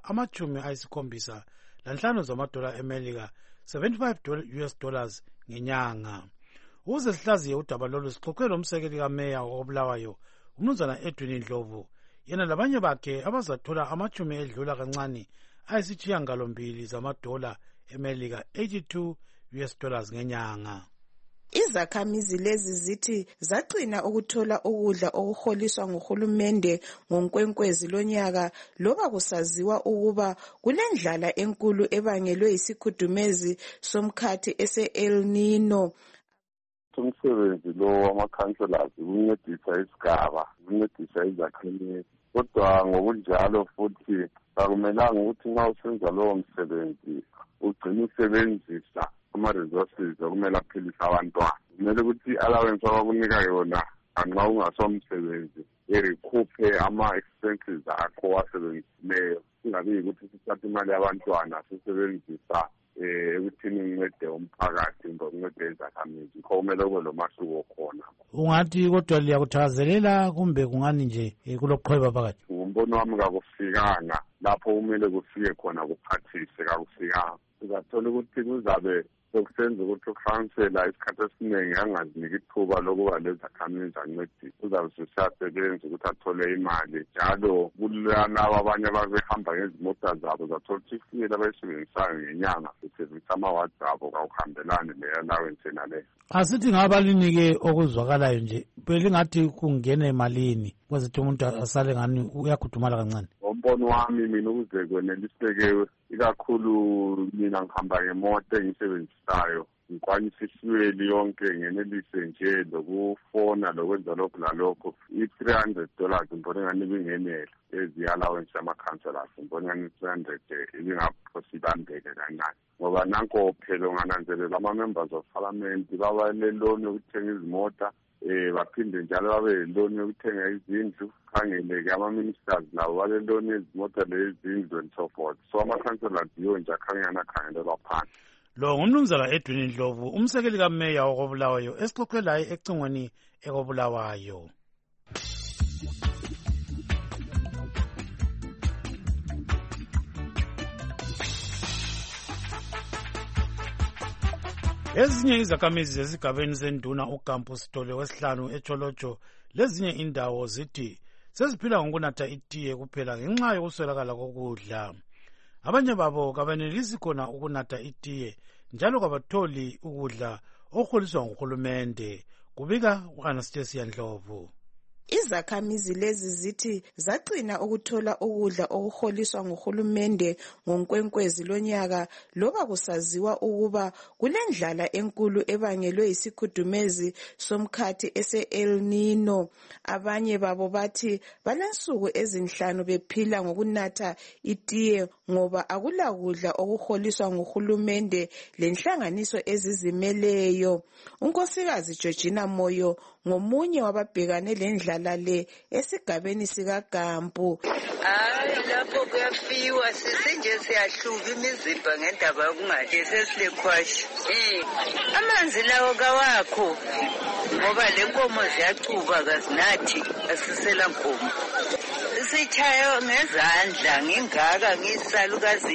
$75 zamadola eMelika $75 ngenyanga. Ukuze sihlaziye udaba lolu sixoxe lomsekeli kameya wobulawayo uMnumzana Edwin Ndlovu, yena labanye bakhe abazathola amachumi edlula kancane $2 zamadola eMelika $82 ngenyanga. Izakhamizi lezi zithi zaqina ukuthola ukudla okuholiswa nguhulumende ngonkwenkwezi lonyaka loba kusaziwa ukuba kulendlala enkulu ebangelwe yisikhudumezi somkhathi ese-El Nino. Umsebenzi lo wamakhanselazi ukuncedisa isigaba, ukuncedisa izakhamizi, kodwa ngokunjalo futhi akumelanga ukuthi nxa usenza lowo msebenzi ugcine usebenzisa ama-resources okumele aphilise abantwana. Kumele ukuthi allowance abakunika yona nxa ungasomsebenzi irikhuphe ama-expenses akho wasebenzisileyo, kungabi yikuthi sithatha imali yabantwana sisebenzisa ekuthini uncede umphakathi kumbe uncede izakhamizi. Kho kumele kube lomahluko khona. Ungathi kodwa liyakuthakazelela kumbe kungani nje kuloqhweba phakathi? Ngumbono wami kakufikanga lapho kumele kufike khona kuphathise kakufikanga. Sizathola ukuthi kuzabe sokusenza ukuthi ukhansela isikhathi esiningi angaziniki ithuba lokuba lezakhamizi ancedise. Uzabe sesasebenza ukuthi athole imali njalo kulabo abanye ababehamba ngezimota zabo zathola ukuthi ifikile abayisebenzisayo ngenyanga besebenzisa amawadi abo kawuhambelani le-allowance naleyo. Asithi ngabalinike okuzwakalayo nje belingathi kungena emalini kwezithi umuntu asale ngani uyakhudumala kancane. Ngombono wami mina ukuze kweneliseke ikakhulu mina ngihamba ngemoto engisebenzisayo ngikwanisa isiweli yonke ngenelise nje lokufona lokwenza lokhu lalokho $300 ngibona ngani bingenela ezi-allowance ama-councillors ngibona ngani $300 ibingaphosibambeke kancane ngoba nanko phela ungananzelela ama-members of parliament baba leloni yokuthenga izimota baphinde njalo babe leloni yokuthenga izindlu khangele-ke ama-ministers nabo baleloni ezimota lezindlu and so forth. So ama-councillors yiwo nje akhangelwa phansi. Lo ngumnumzana Edwin Ndlovu umsekeli kameya wakobulawayo esixoxe laye ecingweni ekobulawayo. Ezinye izakhamizi zesigabeni senduna uGampu Sithole wesihlanu eCholotsho lezinye indawo zithi seziphila ngokunatha itiye kuphela ngenxa yokuswelakala kokudla. Abanye babo kabenelisi khona ukunatha itiye njalo kabatholi ukudla okuholiswa nguhulumende. Kubika u-Anastasia Ndlovu. Izakhamizi lezi zithi zagcina ukuthola ukudla okuholiswa nguhulumende ngonkwenkwezi lonyaka loba kusaziwa ukuba kulendlala enkulu ebangelwe yisikhudumezi somkhathi ese-El Nino. Abanye babo bathi balensuku ezinhlanu bephila ngokunatha itiye ngoba akulakudla okuholiswa nguhulumende lenhlanganiso ezizimeleyo. Unkosikazi Georgina Moyo ngomunye wababhekane lendlala le esigabeni sikaGampu. Lapho kuyafiwa sisenje siyahluka imizimba ngendaba yokungadli sesilekhwashi. Amanzi lawo kawakho ngoba lenkomo ziyachuba kazinathi asisela nkomo. Sithayo ngezandla ngingaka ngisalukazi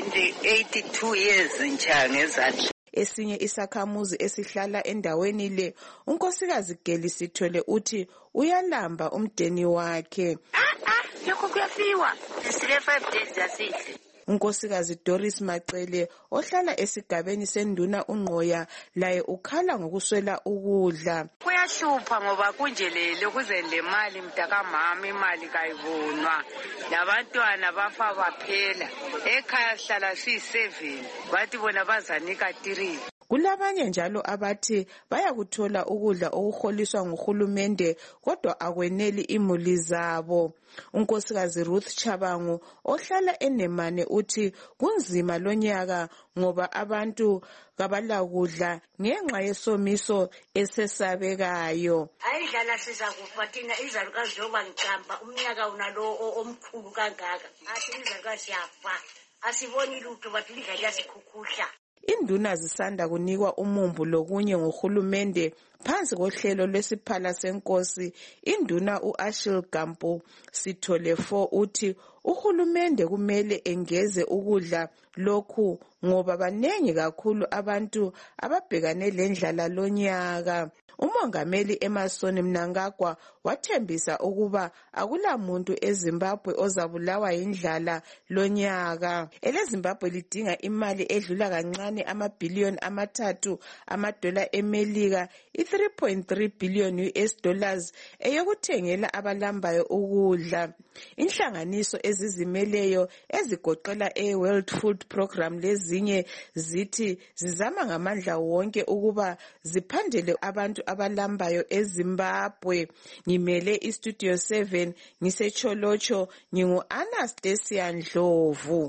82 years ncha ngezandla. Esinye isakhamuzi esihlala endaweni le unkosikazi Geli Sithole uthi uyalamba umdeni wakhe. Lokho kuyafiwa sile 5 days asidle. Unkosikazi Doris Macele ohlala esigabeni senduna uNgqoya laye ukhala ngokuswela ukudla. Kuyashupha ngoba kunjelele kuze le mali mntakamama imali kayibonwa labantwana bafa baphela ekhaya sihlala siyi7 bathi bona bazanika 3. Kulabanye njalo abathi bayakuthola ukudla okuholiswa nguhulumende kodwa akweneli imuli zabo. Unkosikazi Ruth Chabangu ohlala eNemane uthi kunzima lonyaka ngoba abantu kabalakudla ngenxa yesomiso esesabekayo. Ayidlala sizakufa thina izalukazi yoba ngicamba umnyaka unalo omkhulu kangaka. Athi izalukazi yafa. Asiboni lutho bathi lidlala sikhukhusha. Induna zisanda kunikwa umumbu lokunye nguhulumende phansi kohlelo lwesiphala senkosi. Induna uAshil Gampu Sithole 4 uthi uhulumende kumele engeze ukudla lokhu ngoba banengi kakhulu abantu ababhekane lendlala lonyaka. Umongameli Emerson Mnangagwa wathembisa ukuba akulamuntu eZimbabwe ozabulawa indlala lonyaka. EleZimbabwe lidinga imali edlula kancane amabhiliyoni $3 amadola eMelika, $3.3 billion eyokuthengela abalambayo ukudla. Inhlanganiso ezizimeleyo ezigoqela World Food Program lezinye zithi zizama ngamandla wonke ukuba ziphandele abantu abalambayo eZimbabwe. Ngimele iStudio 7 ngiseCholotsho ngingu-Anastasia Ndlovu.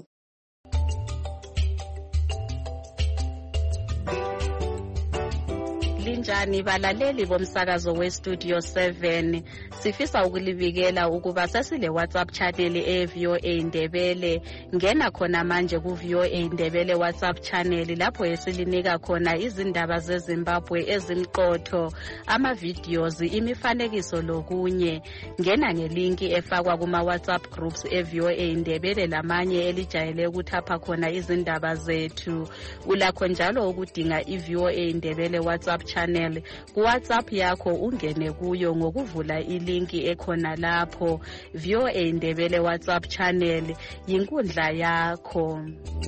linjani balaleli bomsakazo westudio 7? Sifisa ukulibikela ukuba sesile WhatsApp channel eVOA Indebele. Ngena khona manje ku VOA Indebele WhatsApp channel lapho esilinika khona izindaba zeZimbabwe ezimqotho, ama videos, imifanekiso lokunye. Ngena ngelinki efakwa kuma WhatsApp groups eVOA Indebele lamanye elijayele ukuthapha khona izindaba zethu. Ulakho njalo ukudinga iVOA Indebele WhatsApp channel ku WhatsApp yakho, ungene kuyo ngokuvula ilinki ekhona lapho. VOA Indebele WhatsApp channel yinkundla yakho.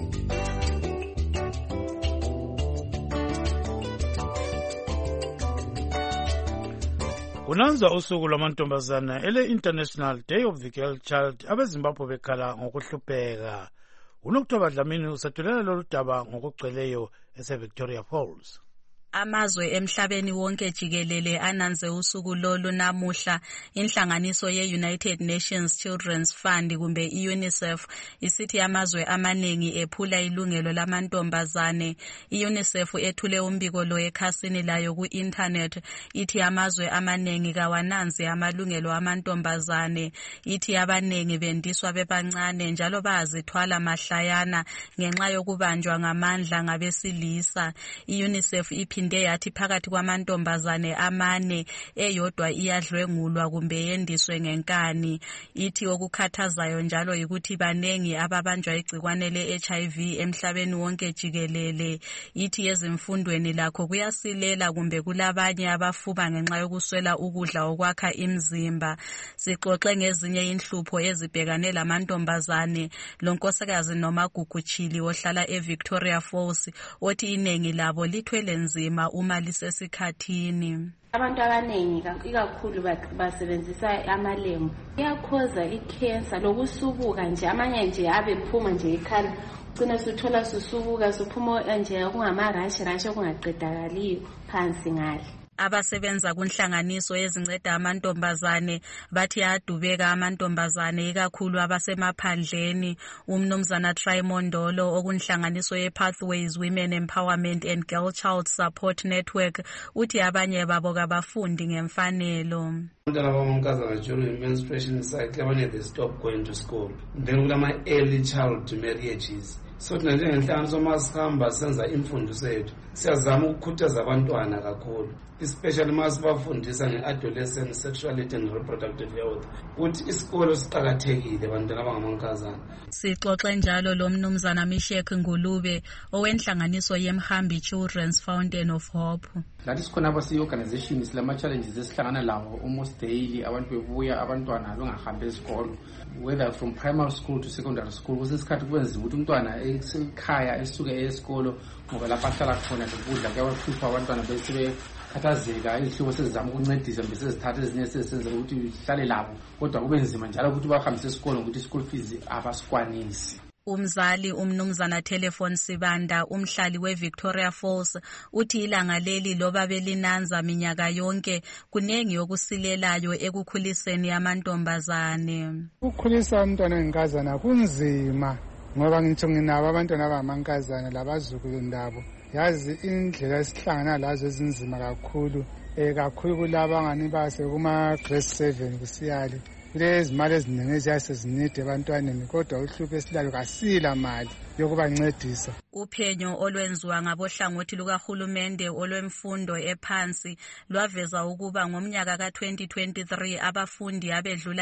Kunanzwa usuku lwamantombazana ele-International Day of the Girl Child, abeZimbabwe bekhala ngokuhlupheka. UNokuthoba Dlamini usethulela lolu daba ngokugcweleyo ese-Victoria Falls. Amazwe emhlabeni wonke jikelele ananze usuku lolu namuhla. Inhlanganiso ye-United Nations Children's Fund kumbe i-UNICEF isithi amazwe amanengi ephula ilungelo lamantombazane. I-UNICEF ethule umbiko lo ekhasini layo ku-internet ithi amazwe amanengi kawananzi amalungelo amantombazane. Ithi abanengi bendiswa bebancane njalo bayazithwala mahlayana ngenxa yokubanjwa ngamandla ngabesilisa. I-UNICEF iphinde yathi phakathi kwamantombazane amane eyodwa iyadlwengulwa kumbe yendiswe ngenkani. Ithi okukhathazayo njalo yikuthi banengi ababanjwa igcikwane le-HIV emhlabeni wonke jikelele. Ithi ezimfundweni lakho kuyasilela kumbe kulabanye abafuba ngenxa yokuswela ukudla okwakha imzimba. Sixoxe ngezinye inhlupho ezibhekane lamantombazane lonkosikazi Nomagugu Chili ohlala eVictoria Falls othi inengi labo lithwele nzima uma lisesikhathini. Abantu abanengi ikakhulu basebenzisa amalembu iyakhoza ikhensa lokusubuka nje, amanye nje abephuma nje ikhala ugcina suthola susubuka suphuma nje kungamarashi okungaqedakaliyo phansi ngale. Abasebenza kunhlanganiso ezinceda amantombazane bathi adubeka amantombazane ikakhulu abasemaphandleni. Umnumzana Trimondolo okunhlanganiso ye-Pathways Women Empowerment and Girl Child Support Network uthi abanye babo kabafundi ngemfanelo. Abantwana bamankazana during menstruation cycle abanye they stop going to school. Then kulama early child marriages. So thina njengenhlanganiso masihamba senza imfundiso yethu siyazama ukukhuthaza abantwana kakhulu, especially masibafundisa nge-adolescent sexuality and reproductive health, ukuthi isikolo siqakathekile bantwana abangamankazana. Sixoxe njalo lo mnumzana Mishek Ngulube owenhlanganiso yeMhambi Children's Fountain of Hope. Lathi sikhona siyi-organization silama-challenges esihlangana lawo almost daily. Abantu bebuya abantwana bengahambi esikolo, whether from primary school to secondary school. Kusesikhathi kubenza ukuthi umntwana esekhaya esuke esikolo ngoba lapha ahlala khona lokudla kuyawahlupha abantwana besekhathazeka. Izihlobo sezizama ukuncedisa mbe sezithatha ezinye sezisenzela ukuthi ihlale labo, kodwa kube nzima njalo ukuthi bahambise esikolo ngokuthi school fees abasikwanisi. Umzali umnumzana Telephone Sibanda umhlali weVictoria Falls uthi ilanga leli loba belinanza minyaka yonke kunengi okusilelayo ekukhuliseni amantombazane. Ukukhulisa umntwana wenkazana kunzima ngoba ngitsho nginabo abantwana abangamankazana labazukulu ndabo. Yazi indlela esihlangana lazo ezinzima kakhulu, kakhulu kulabo angani base kuma grade 7 kusiyali. Kulezi mali eziningi eziyasezinide ebantwaneni, kodwa uhlupho esilalo kasila mali yokubancedisa. Uphenyo olwenziwa ngabohlangothi lukahulumende olwemfundo ephansi lwaveza ukuba ngomnyaka ka-2023 abafundi abedlula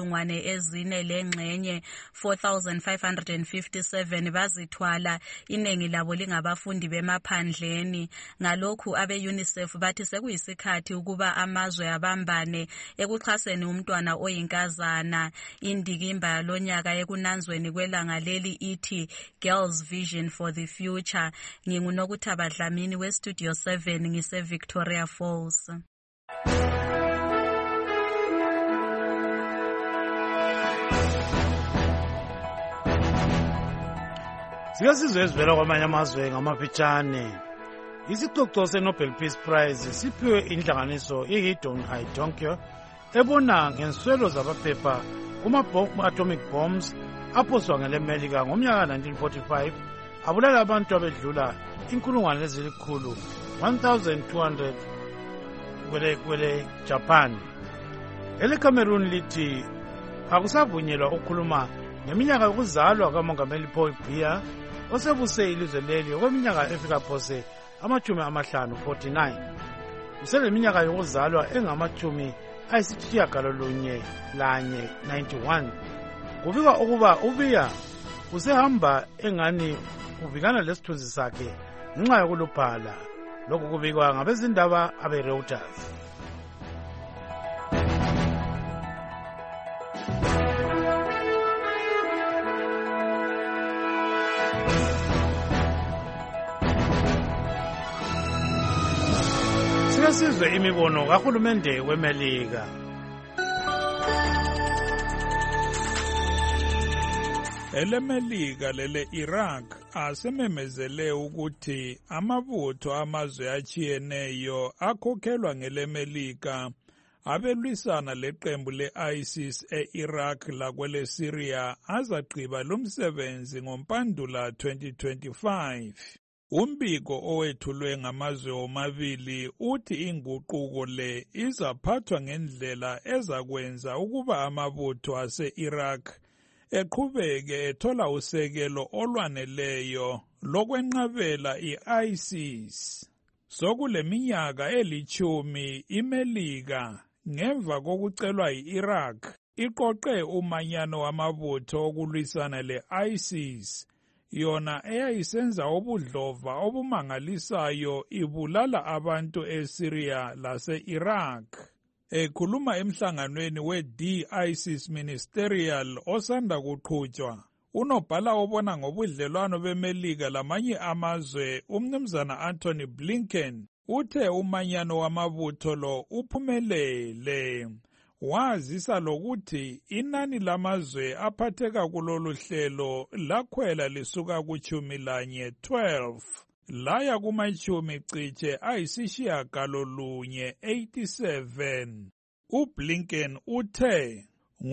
4,000 4,557 bazithwala, iningi labo lingabafundi bemaphandleni. Ngalokhu abe-UNICEF bathi sekuyisikhathi ukuba amazwe abambane ekuxhaseni umntwana oyinkazana. Indikimba lonyaka ekunanzweni kwelanga leli ithi Girls Vision for the Future. NginguNokuthoba Dlamini weStudio 7 ngise-Victoria Falls. Sike sizwe ezivela kwamanye amazwe ngamafitshane. Isicoco se-Nobel Peace Prize siphiwe inhlanganiso i-Hidon Idonkyo ebona ngenswelo zabaphepha kuma-atomic bombs aphoswa ngele-Melika ngomnyaka 1945 abulala abantu abedlula 1,100 1200 kwele Japan. EleCameroon lithi akusavunyelwa ukukhuluma ngeminyaka yokuzalwa kaMongameli Paul Biya osebuse ilizwe leli okweminyaka efika phose 50 useleminyaka yokuzalwa engamachumi ayisithiyagalolunye lanye 91. Kubikwa ukuba uBiya usehamba engani uvikana lesithunzi sakhe ngenxa yokuluphala. Lokhu kubikwa ngabezindaba abe-Reuters. Sikasizwe imibono kahulumende weMelika. EleMelika lele-Iraq asememezele ukuthi amabutho amazwe achiyeneyo akhokhelwa ngeleMelika abelwisana leqembu le-ISIS e-Iraq lakwele-Syria azagqiba lumsebenzi ngoMpandula 2025. Umbiko owethulwe ngamazwe omabili uthi inguquko le izaphathwa ngendlela ezakwenza ukuba amabutho ase-Iraq eqhubeke ethola usekelo olwaneleyo lokwenqabela i-ISIS. Sokuleminyaka eli-10 iMelika ngemva kokucelwa i-Iraq iqoqe umanyano wamabutho okulwisana le-ISIS, yona eyayisenza ubudlova obumangalisayo ibulala abantu eSyria lase-Iraq. Ekhuluma emhlanganweni we-D-ISIS Ministerial osanda kuqhutshwa, unobhala obona ngobudlelwano beMelika lamanye amazwe uMnumzana Anthony Blinken uthe umanyano wamabutho lo uphumelele. Wazisa lokuthi inani lamazwe aphatheka kulolu hlelo lakhwela lisuka ku-12 laya kumachumi ciche ayisishiyagalolunye 87. uBlinken uthe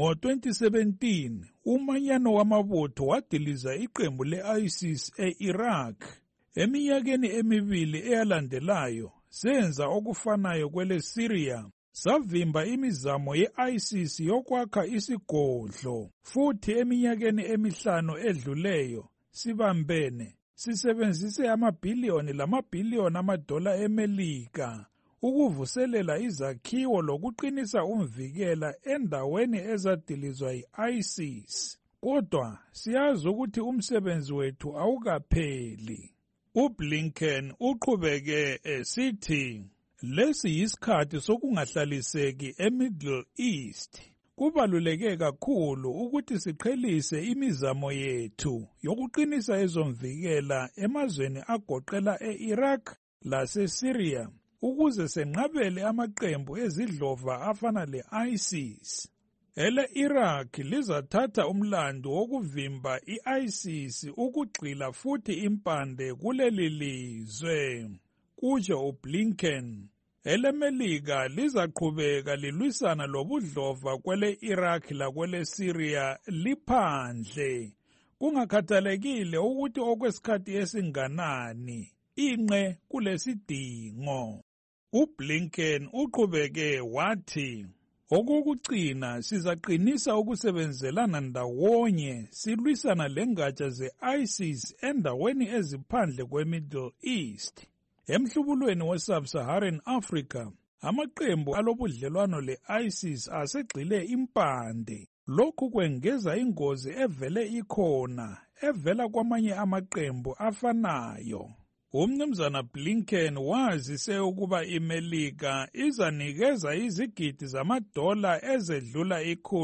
ngo-2017 umanyano wamabutho wadiliza iqembu le-ISIS e-Iraq. Eminyakeni emibili eyalandelayo senza okufanayo kwele-Syria, savimba imizamo ye-ISIS yokwakha isigodlo, futhi eminyakeni emihlanu edluleyo sibambene sisebenzise amabhiliyoni lamabhiliyoni amadola eMelika ukuvuselela izakhiwo lokuqinisa umvikela endaweni ezadilizwa yi-ISIS. Kodwa siyazi ukuthi umsebenzi wethu awukapheli. uBlinken uqhubeke esithi, lesi yisikhathi sokungahlaliseki eMiddle East. Kubaluleke kakhulu ukuthi siqhelise imizamo yethu yokuqinisa ezomvikela emazweni agoqela e-Iraq lase-Syria ukuze senqabele amaqembu ezidlova afana le-ISIS. Ele-Iraq lizathatha umlandu wokuvimba i-ISIS ukugxila futhi impande kuleli lizwe, kutsho uBlinken. EleMelika lizaqhubeka lilwisana lobudlova kwele-Iraq lakwele-Syria liphandle, kungakhathalekile ukuthi okwesikhathi esinganani inqe kulesidingo. uBlinken uqhubeke wathi, okokugcina sizaqinisa ukusebenzelana ndawonye silwisana lengatsha ze-ISIS endaweni eziphandle kwe-Middle East. Emhlubulweni we-Sub-Saharan Africa, amaqembu alobudlelwano le-ISIS asegxile impande. Lokhu kwengeza ingozi evele ikhona evela kwamanye amaqembu afanayo. uMnumzana Blinken wazise ukuba iMelika izanikeza izigidi zamadola ezedlula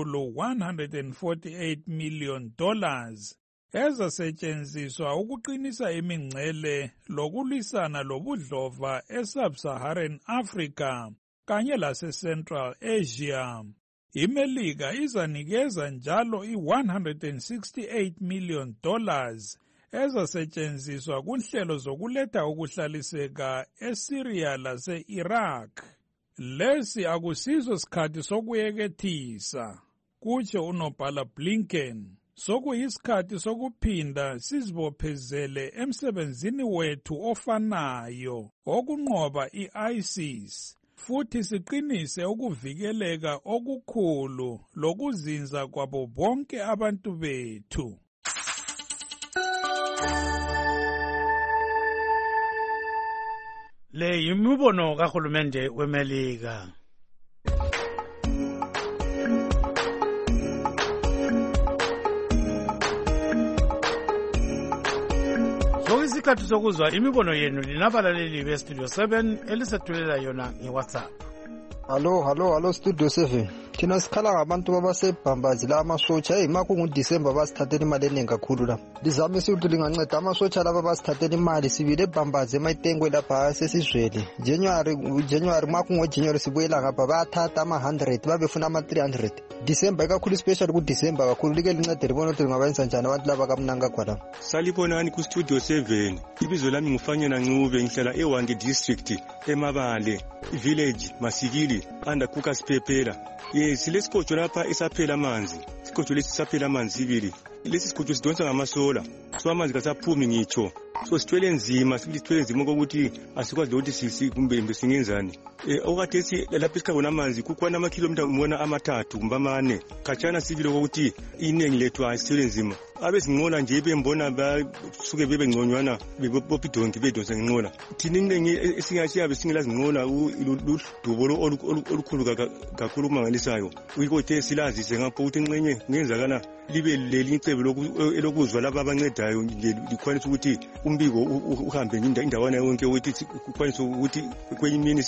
$148 million ezasetshenziswa ukuqinisa imingcele lokulwisana lobudlova e-Sub-Saharan Africa kanye lase-Central Asia. iMelika izanikeza njalo $168 million ezasetshenziswa kunhlelo zokuletha ukuhlaliseka eSyria lase-Iraq. Lesi akusiso sikhathi sokuyekethisa, kutsho unobhala Blinken. sokuyisikhathi sokuphinda sizibophezele emsebenzini wethu ofanayo okunqoba i-ISIS futhi siqinise ukuvikeleka okukhulu lokuzinza kwabo bonke abantu bethu. Le yimibono kahulumende weMelika. Sokuyisikhathi sokuzwa imibono yenu linabalaleli beStudio 7 elisethulela yona ngeWhatsApp. Hallo Studio 7. Thina sikhala ngabantu babasebhambazi la amasotsha maku nguDisemba basithathela imali eningi kakhulu la. Lizamise ukuthi linganceda amasotsha laba basithathela imali sibile ebhambazi emayitengwe lapha sesizwele. January maku ngoJanuary sibuyela ngapha bayathatha ama100 babefuna ama300. December kakhulu special ku December kakhulu like lincede libona ukuthi lingabenza njani abantu laba kamnanga kwala. Salibonani ku Studio 7. Ibizo lami ngufanyana Ncube ngihlala eWange district eMabale village Masikili under Kukas Pepela. Yes, lesikhojo lapha esaphela amanzi. Isikhojo lesi saphela amanzi ibili. Lesi sikhojo sidonsa ngamasola. So amanzi kasaphumi ngitsho. So sithwele nzima, sithwele nzima ukuthi asikwazi ukuthi kumbe singenzani. Okathethi lapha isikhona amanzi kukwana amakhilometer umona ama3 kumbe amane. Khatshana sibilo ukuthi inengi lethu asithwele nzima. Abezinqola nje bembona basuke bebengconywana bebopidonki bedonsa ngenqola. Thina inengi esingashiyabe singilazi nqola udubolo olukhulu kakhulu kumangalisayo. Uyikothe silazise ngapho ukuthi inqenye ngenzakala libe leli icebo lokuzwa laba abancedayo nje likwanisa ukuthi umbiko uhambe indawana yonke ukuthi kukwanisa ukuthi kwenye imini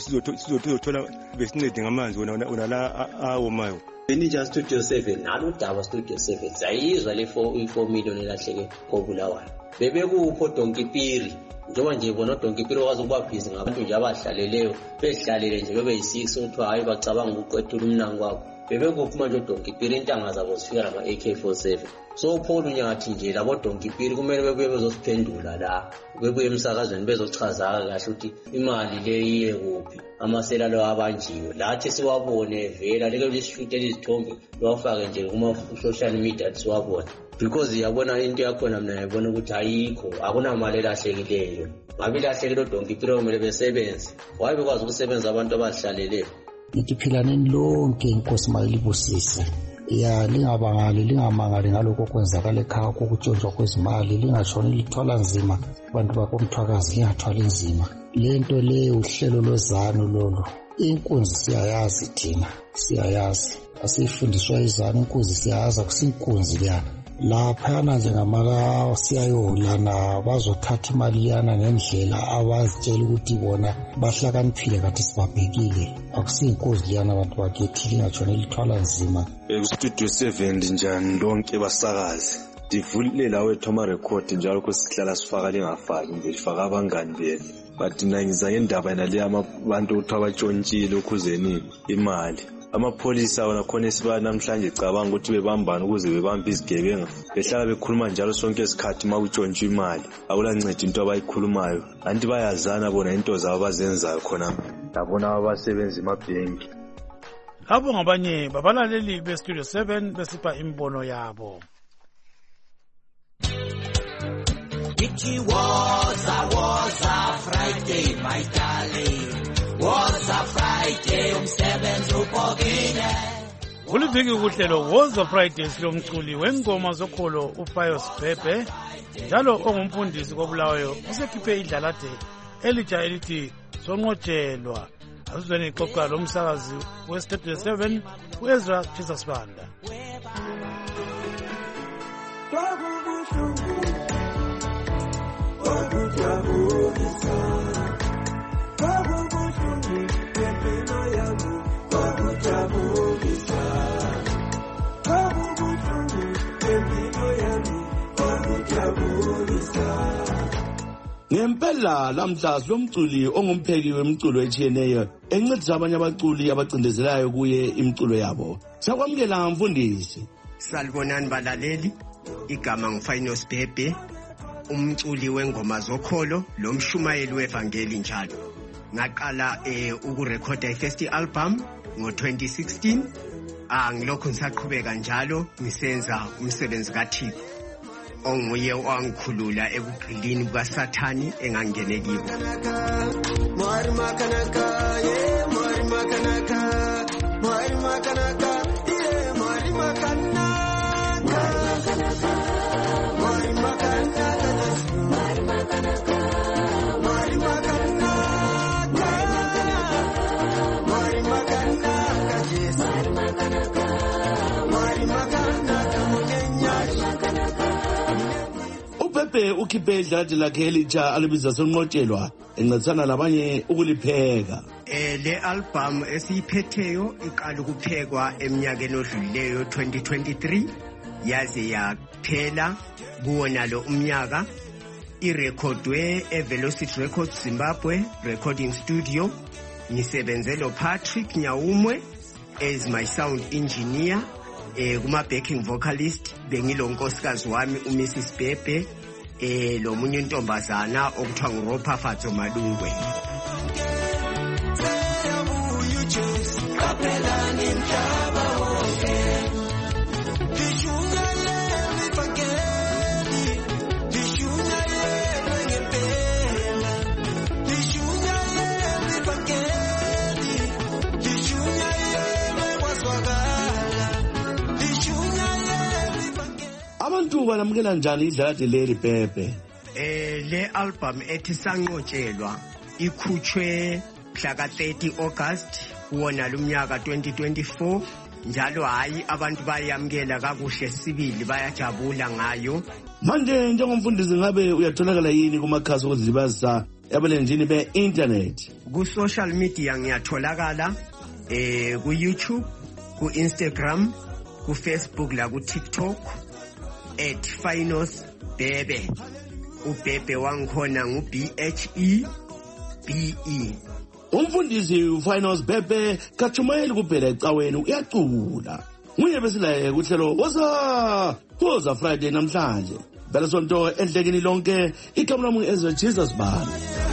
sizothola besincede ngamanzi wona la awomayo. Benija Studio 7 naludaba Studio 7 sayizwa le 4 million elahleke koBulawayo bebekupho Donkipiri njengoba nje bona Donkipiri wazi ukuba busy ngabantu nje abahlaleleyo behlalele nje bebe yi6 ukuthi hayi bacabanga ukuqedula umnango wakho bebekuphuma nje Donkipiri intanga zabo zifika ama AK47 so Paul Nyathi nje labo Donkipiri kumele bebuye bezosiphendula la bebuye emsakazweni bezochaza kahle ukuthi imali le iye kuphi amasela lo abanjiwe lathi siwabone vela leke lishootele izithombe lwafaka nje kuma social media siwabone because yabona into yakhona mina yabona ukuthi ayikho akunamali elahlekileyo ngabe ilahlekile Donkipiri kumele besebenze waye bekwazi ukusebenza abantu abahlaleleyo Ngiphilaneni lonke inkosi mayilibusise ya lingamangali ngalokho kwenzakala ekhaya kokutshontshwa kwezimali lingatshoni lithwala nzima abantu bakomthwakazi lingathwali nzima lento le uhlelo lozano lolo inkunzi siyayazi thina siyayazi asifundiswa izana inkunzi siyayazi akusinkunzi liyana laphana njengamaka siyayolana bazothatha imali yana ngendlela abazitshela ukuthi bona bahlakaniphile kathi sibabhekile akusinkozi yana abantu bakithi lingatshone lithwala nzima. Studio 7 njani lonke basakazi divulela wethu ama record njalo kusihlala sifaka lingafaki nje sifaka abangani bethu but nangiza ngendaba nale abantu ukuthi abatshontshile ukuzeni imali amapholisa wona khona siba namhlanje cabanga ukuthi bebambana ukuze bebambe izigebenga behlala bekhuluma njalo sonke isikhathi mawutshontshwa imali akulancedi into abayikhulumayo anti bayazana bona into zabo bazenzayo khona labona abasebenza emabhenki labo ngabanye babalaleli beStudio 7 besipha imbono yabo. It was a Friday, my darling. Was a Friday, umsebenzi ubhokile. Uliviki kuhlelo was a Friday silomculi wengoma zokholo uPius Bhebhe njalo ongumfundisi koBulawayo usekhiphe idlalade elitsha elithi sonqotshelwa. Asizweni ixoxa lomsakazi weStudio 7 uEzra Chisasibanda. Ngempela lamhla lomculi ongumpheki wemculo etshiyeneyo encedisa abanye abaculi abacindezelayo kuye imculo yabo. Sakwamukela mfundisi. Salibonani balaleli, igama nguPius Bhebhe, umculi wengoma zokholo lomshumayeli wevangeli njalo. Ngaqala ukurekhoda ifirst album ngo2016 Ngilokhu ngisaqhubeka njalo ngisenza umsebenzi kaThixo onguye owangikhulula ebugqilini bukaSathani engangene kibo. Mwari makanaka, yeah, mwari makanaka, mwari makanaka, yeah, mwari makanaka, mwari makanaka, mwari makanaka, mwari makanaka, mwari makanaka, yes, mwari makanaka, mwari makanaka, munyenyashi makanaka. uPepe ukhiphe idlati lakhe elitsha alibiza sonqotshelwa encedisana labanye ukulipheka. Le album esiyiphetheyo iqala ukuphekwa eminyakeni odlulileyo 2023 yaze yaphela kuwona lo umnyaka. Irekhodwe eVelocity Records Zimbabwe Recording Studio. Ngisebenze lo Patrick Nyawumwe as my sound engineer. Kuma backing vocalist bengilo nkosikazi wami uMrs Bebe lo munye intombazana okuthiwa nguRopa Fatso Malungwe. Abantu banamukela njani idlati leli Pepe? Le album ethi Sanqotshelwa ikhutshwe mhla ka-30 August kuwona lumnyaka 2024 njalo hayi abantu bayamukela kakuhle sibili bayajabula ngayo. Manje njengomfundisi ngabe uyatholakala yini kumakhasi okuzilibazisa ebalenjini be-internet? Ku-social media ngiyatholakala ku-YouTube, ku-Instagram, ku-Facebook la ku-TikTok @Finos Bebe. uBebe wangikhona nguBHEBE. Umfundisi uFinos Bebe kachumayeli kuphela ecaweni uyacula. Nguye besilaye kuhlelo woza Friday namhlanje. Bela sonto endlekeni lonke igama lami Ezra Jesus Bani.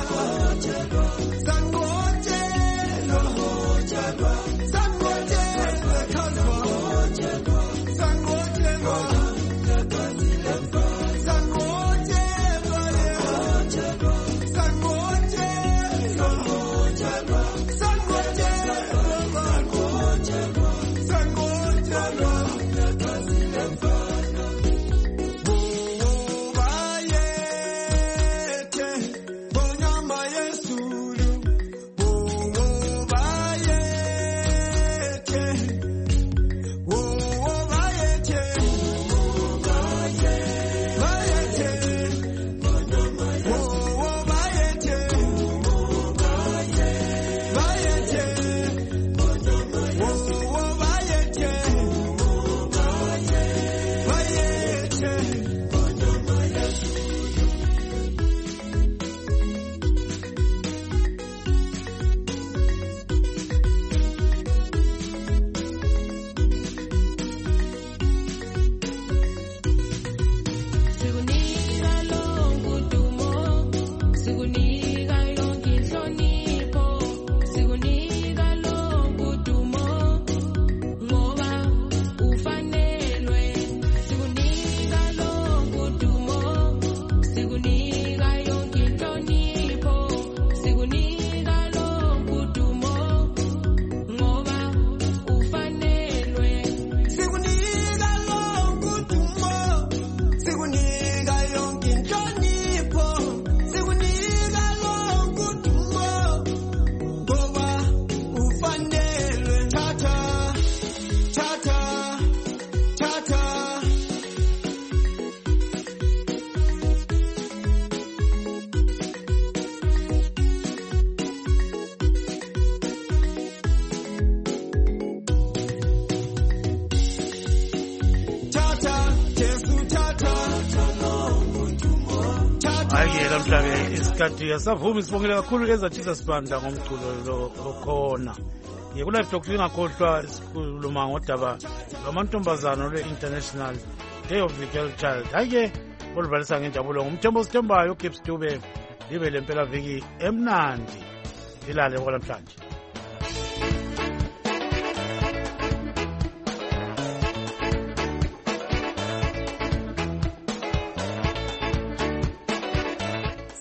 Isikhathi asavumi sibongela kakhulu ezathisa sibanda ngomculo okhona. Ngekulive talk singakhohlwa sikhuluma ngodaba lwamantombazana lwe-International Day of the Girl Child. Hayi-ke oluvalisa ngenjabulo ngumthembo sithembayo uGibbs Dube libe lempela viki emnandi ilale okwanamhlanje.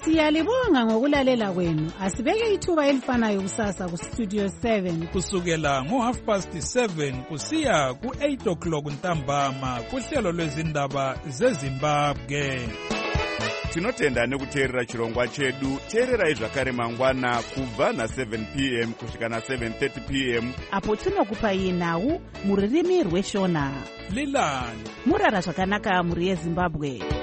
Siyalibonga ngokulalela kwenu. Asibeke ithuba elifanayo kusasa ku Studio 7 kusukela ngo7:30 kusiya ku8 ntambama kuhlelo lwezindaba zeZimbabwe. Tinotenda nekuteerera chirongwa chedu. Teererai zvakare mangwana kubva na7 p.m. kusvika na7:30 p.m. apo tinokupai nhau mururimi rweshona. Lilani murara zvakanaka muri yeZimbabwe.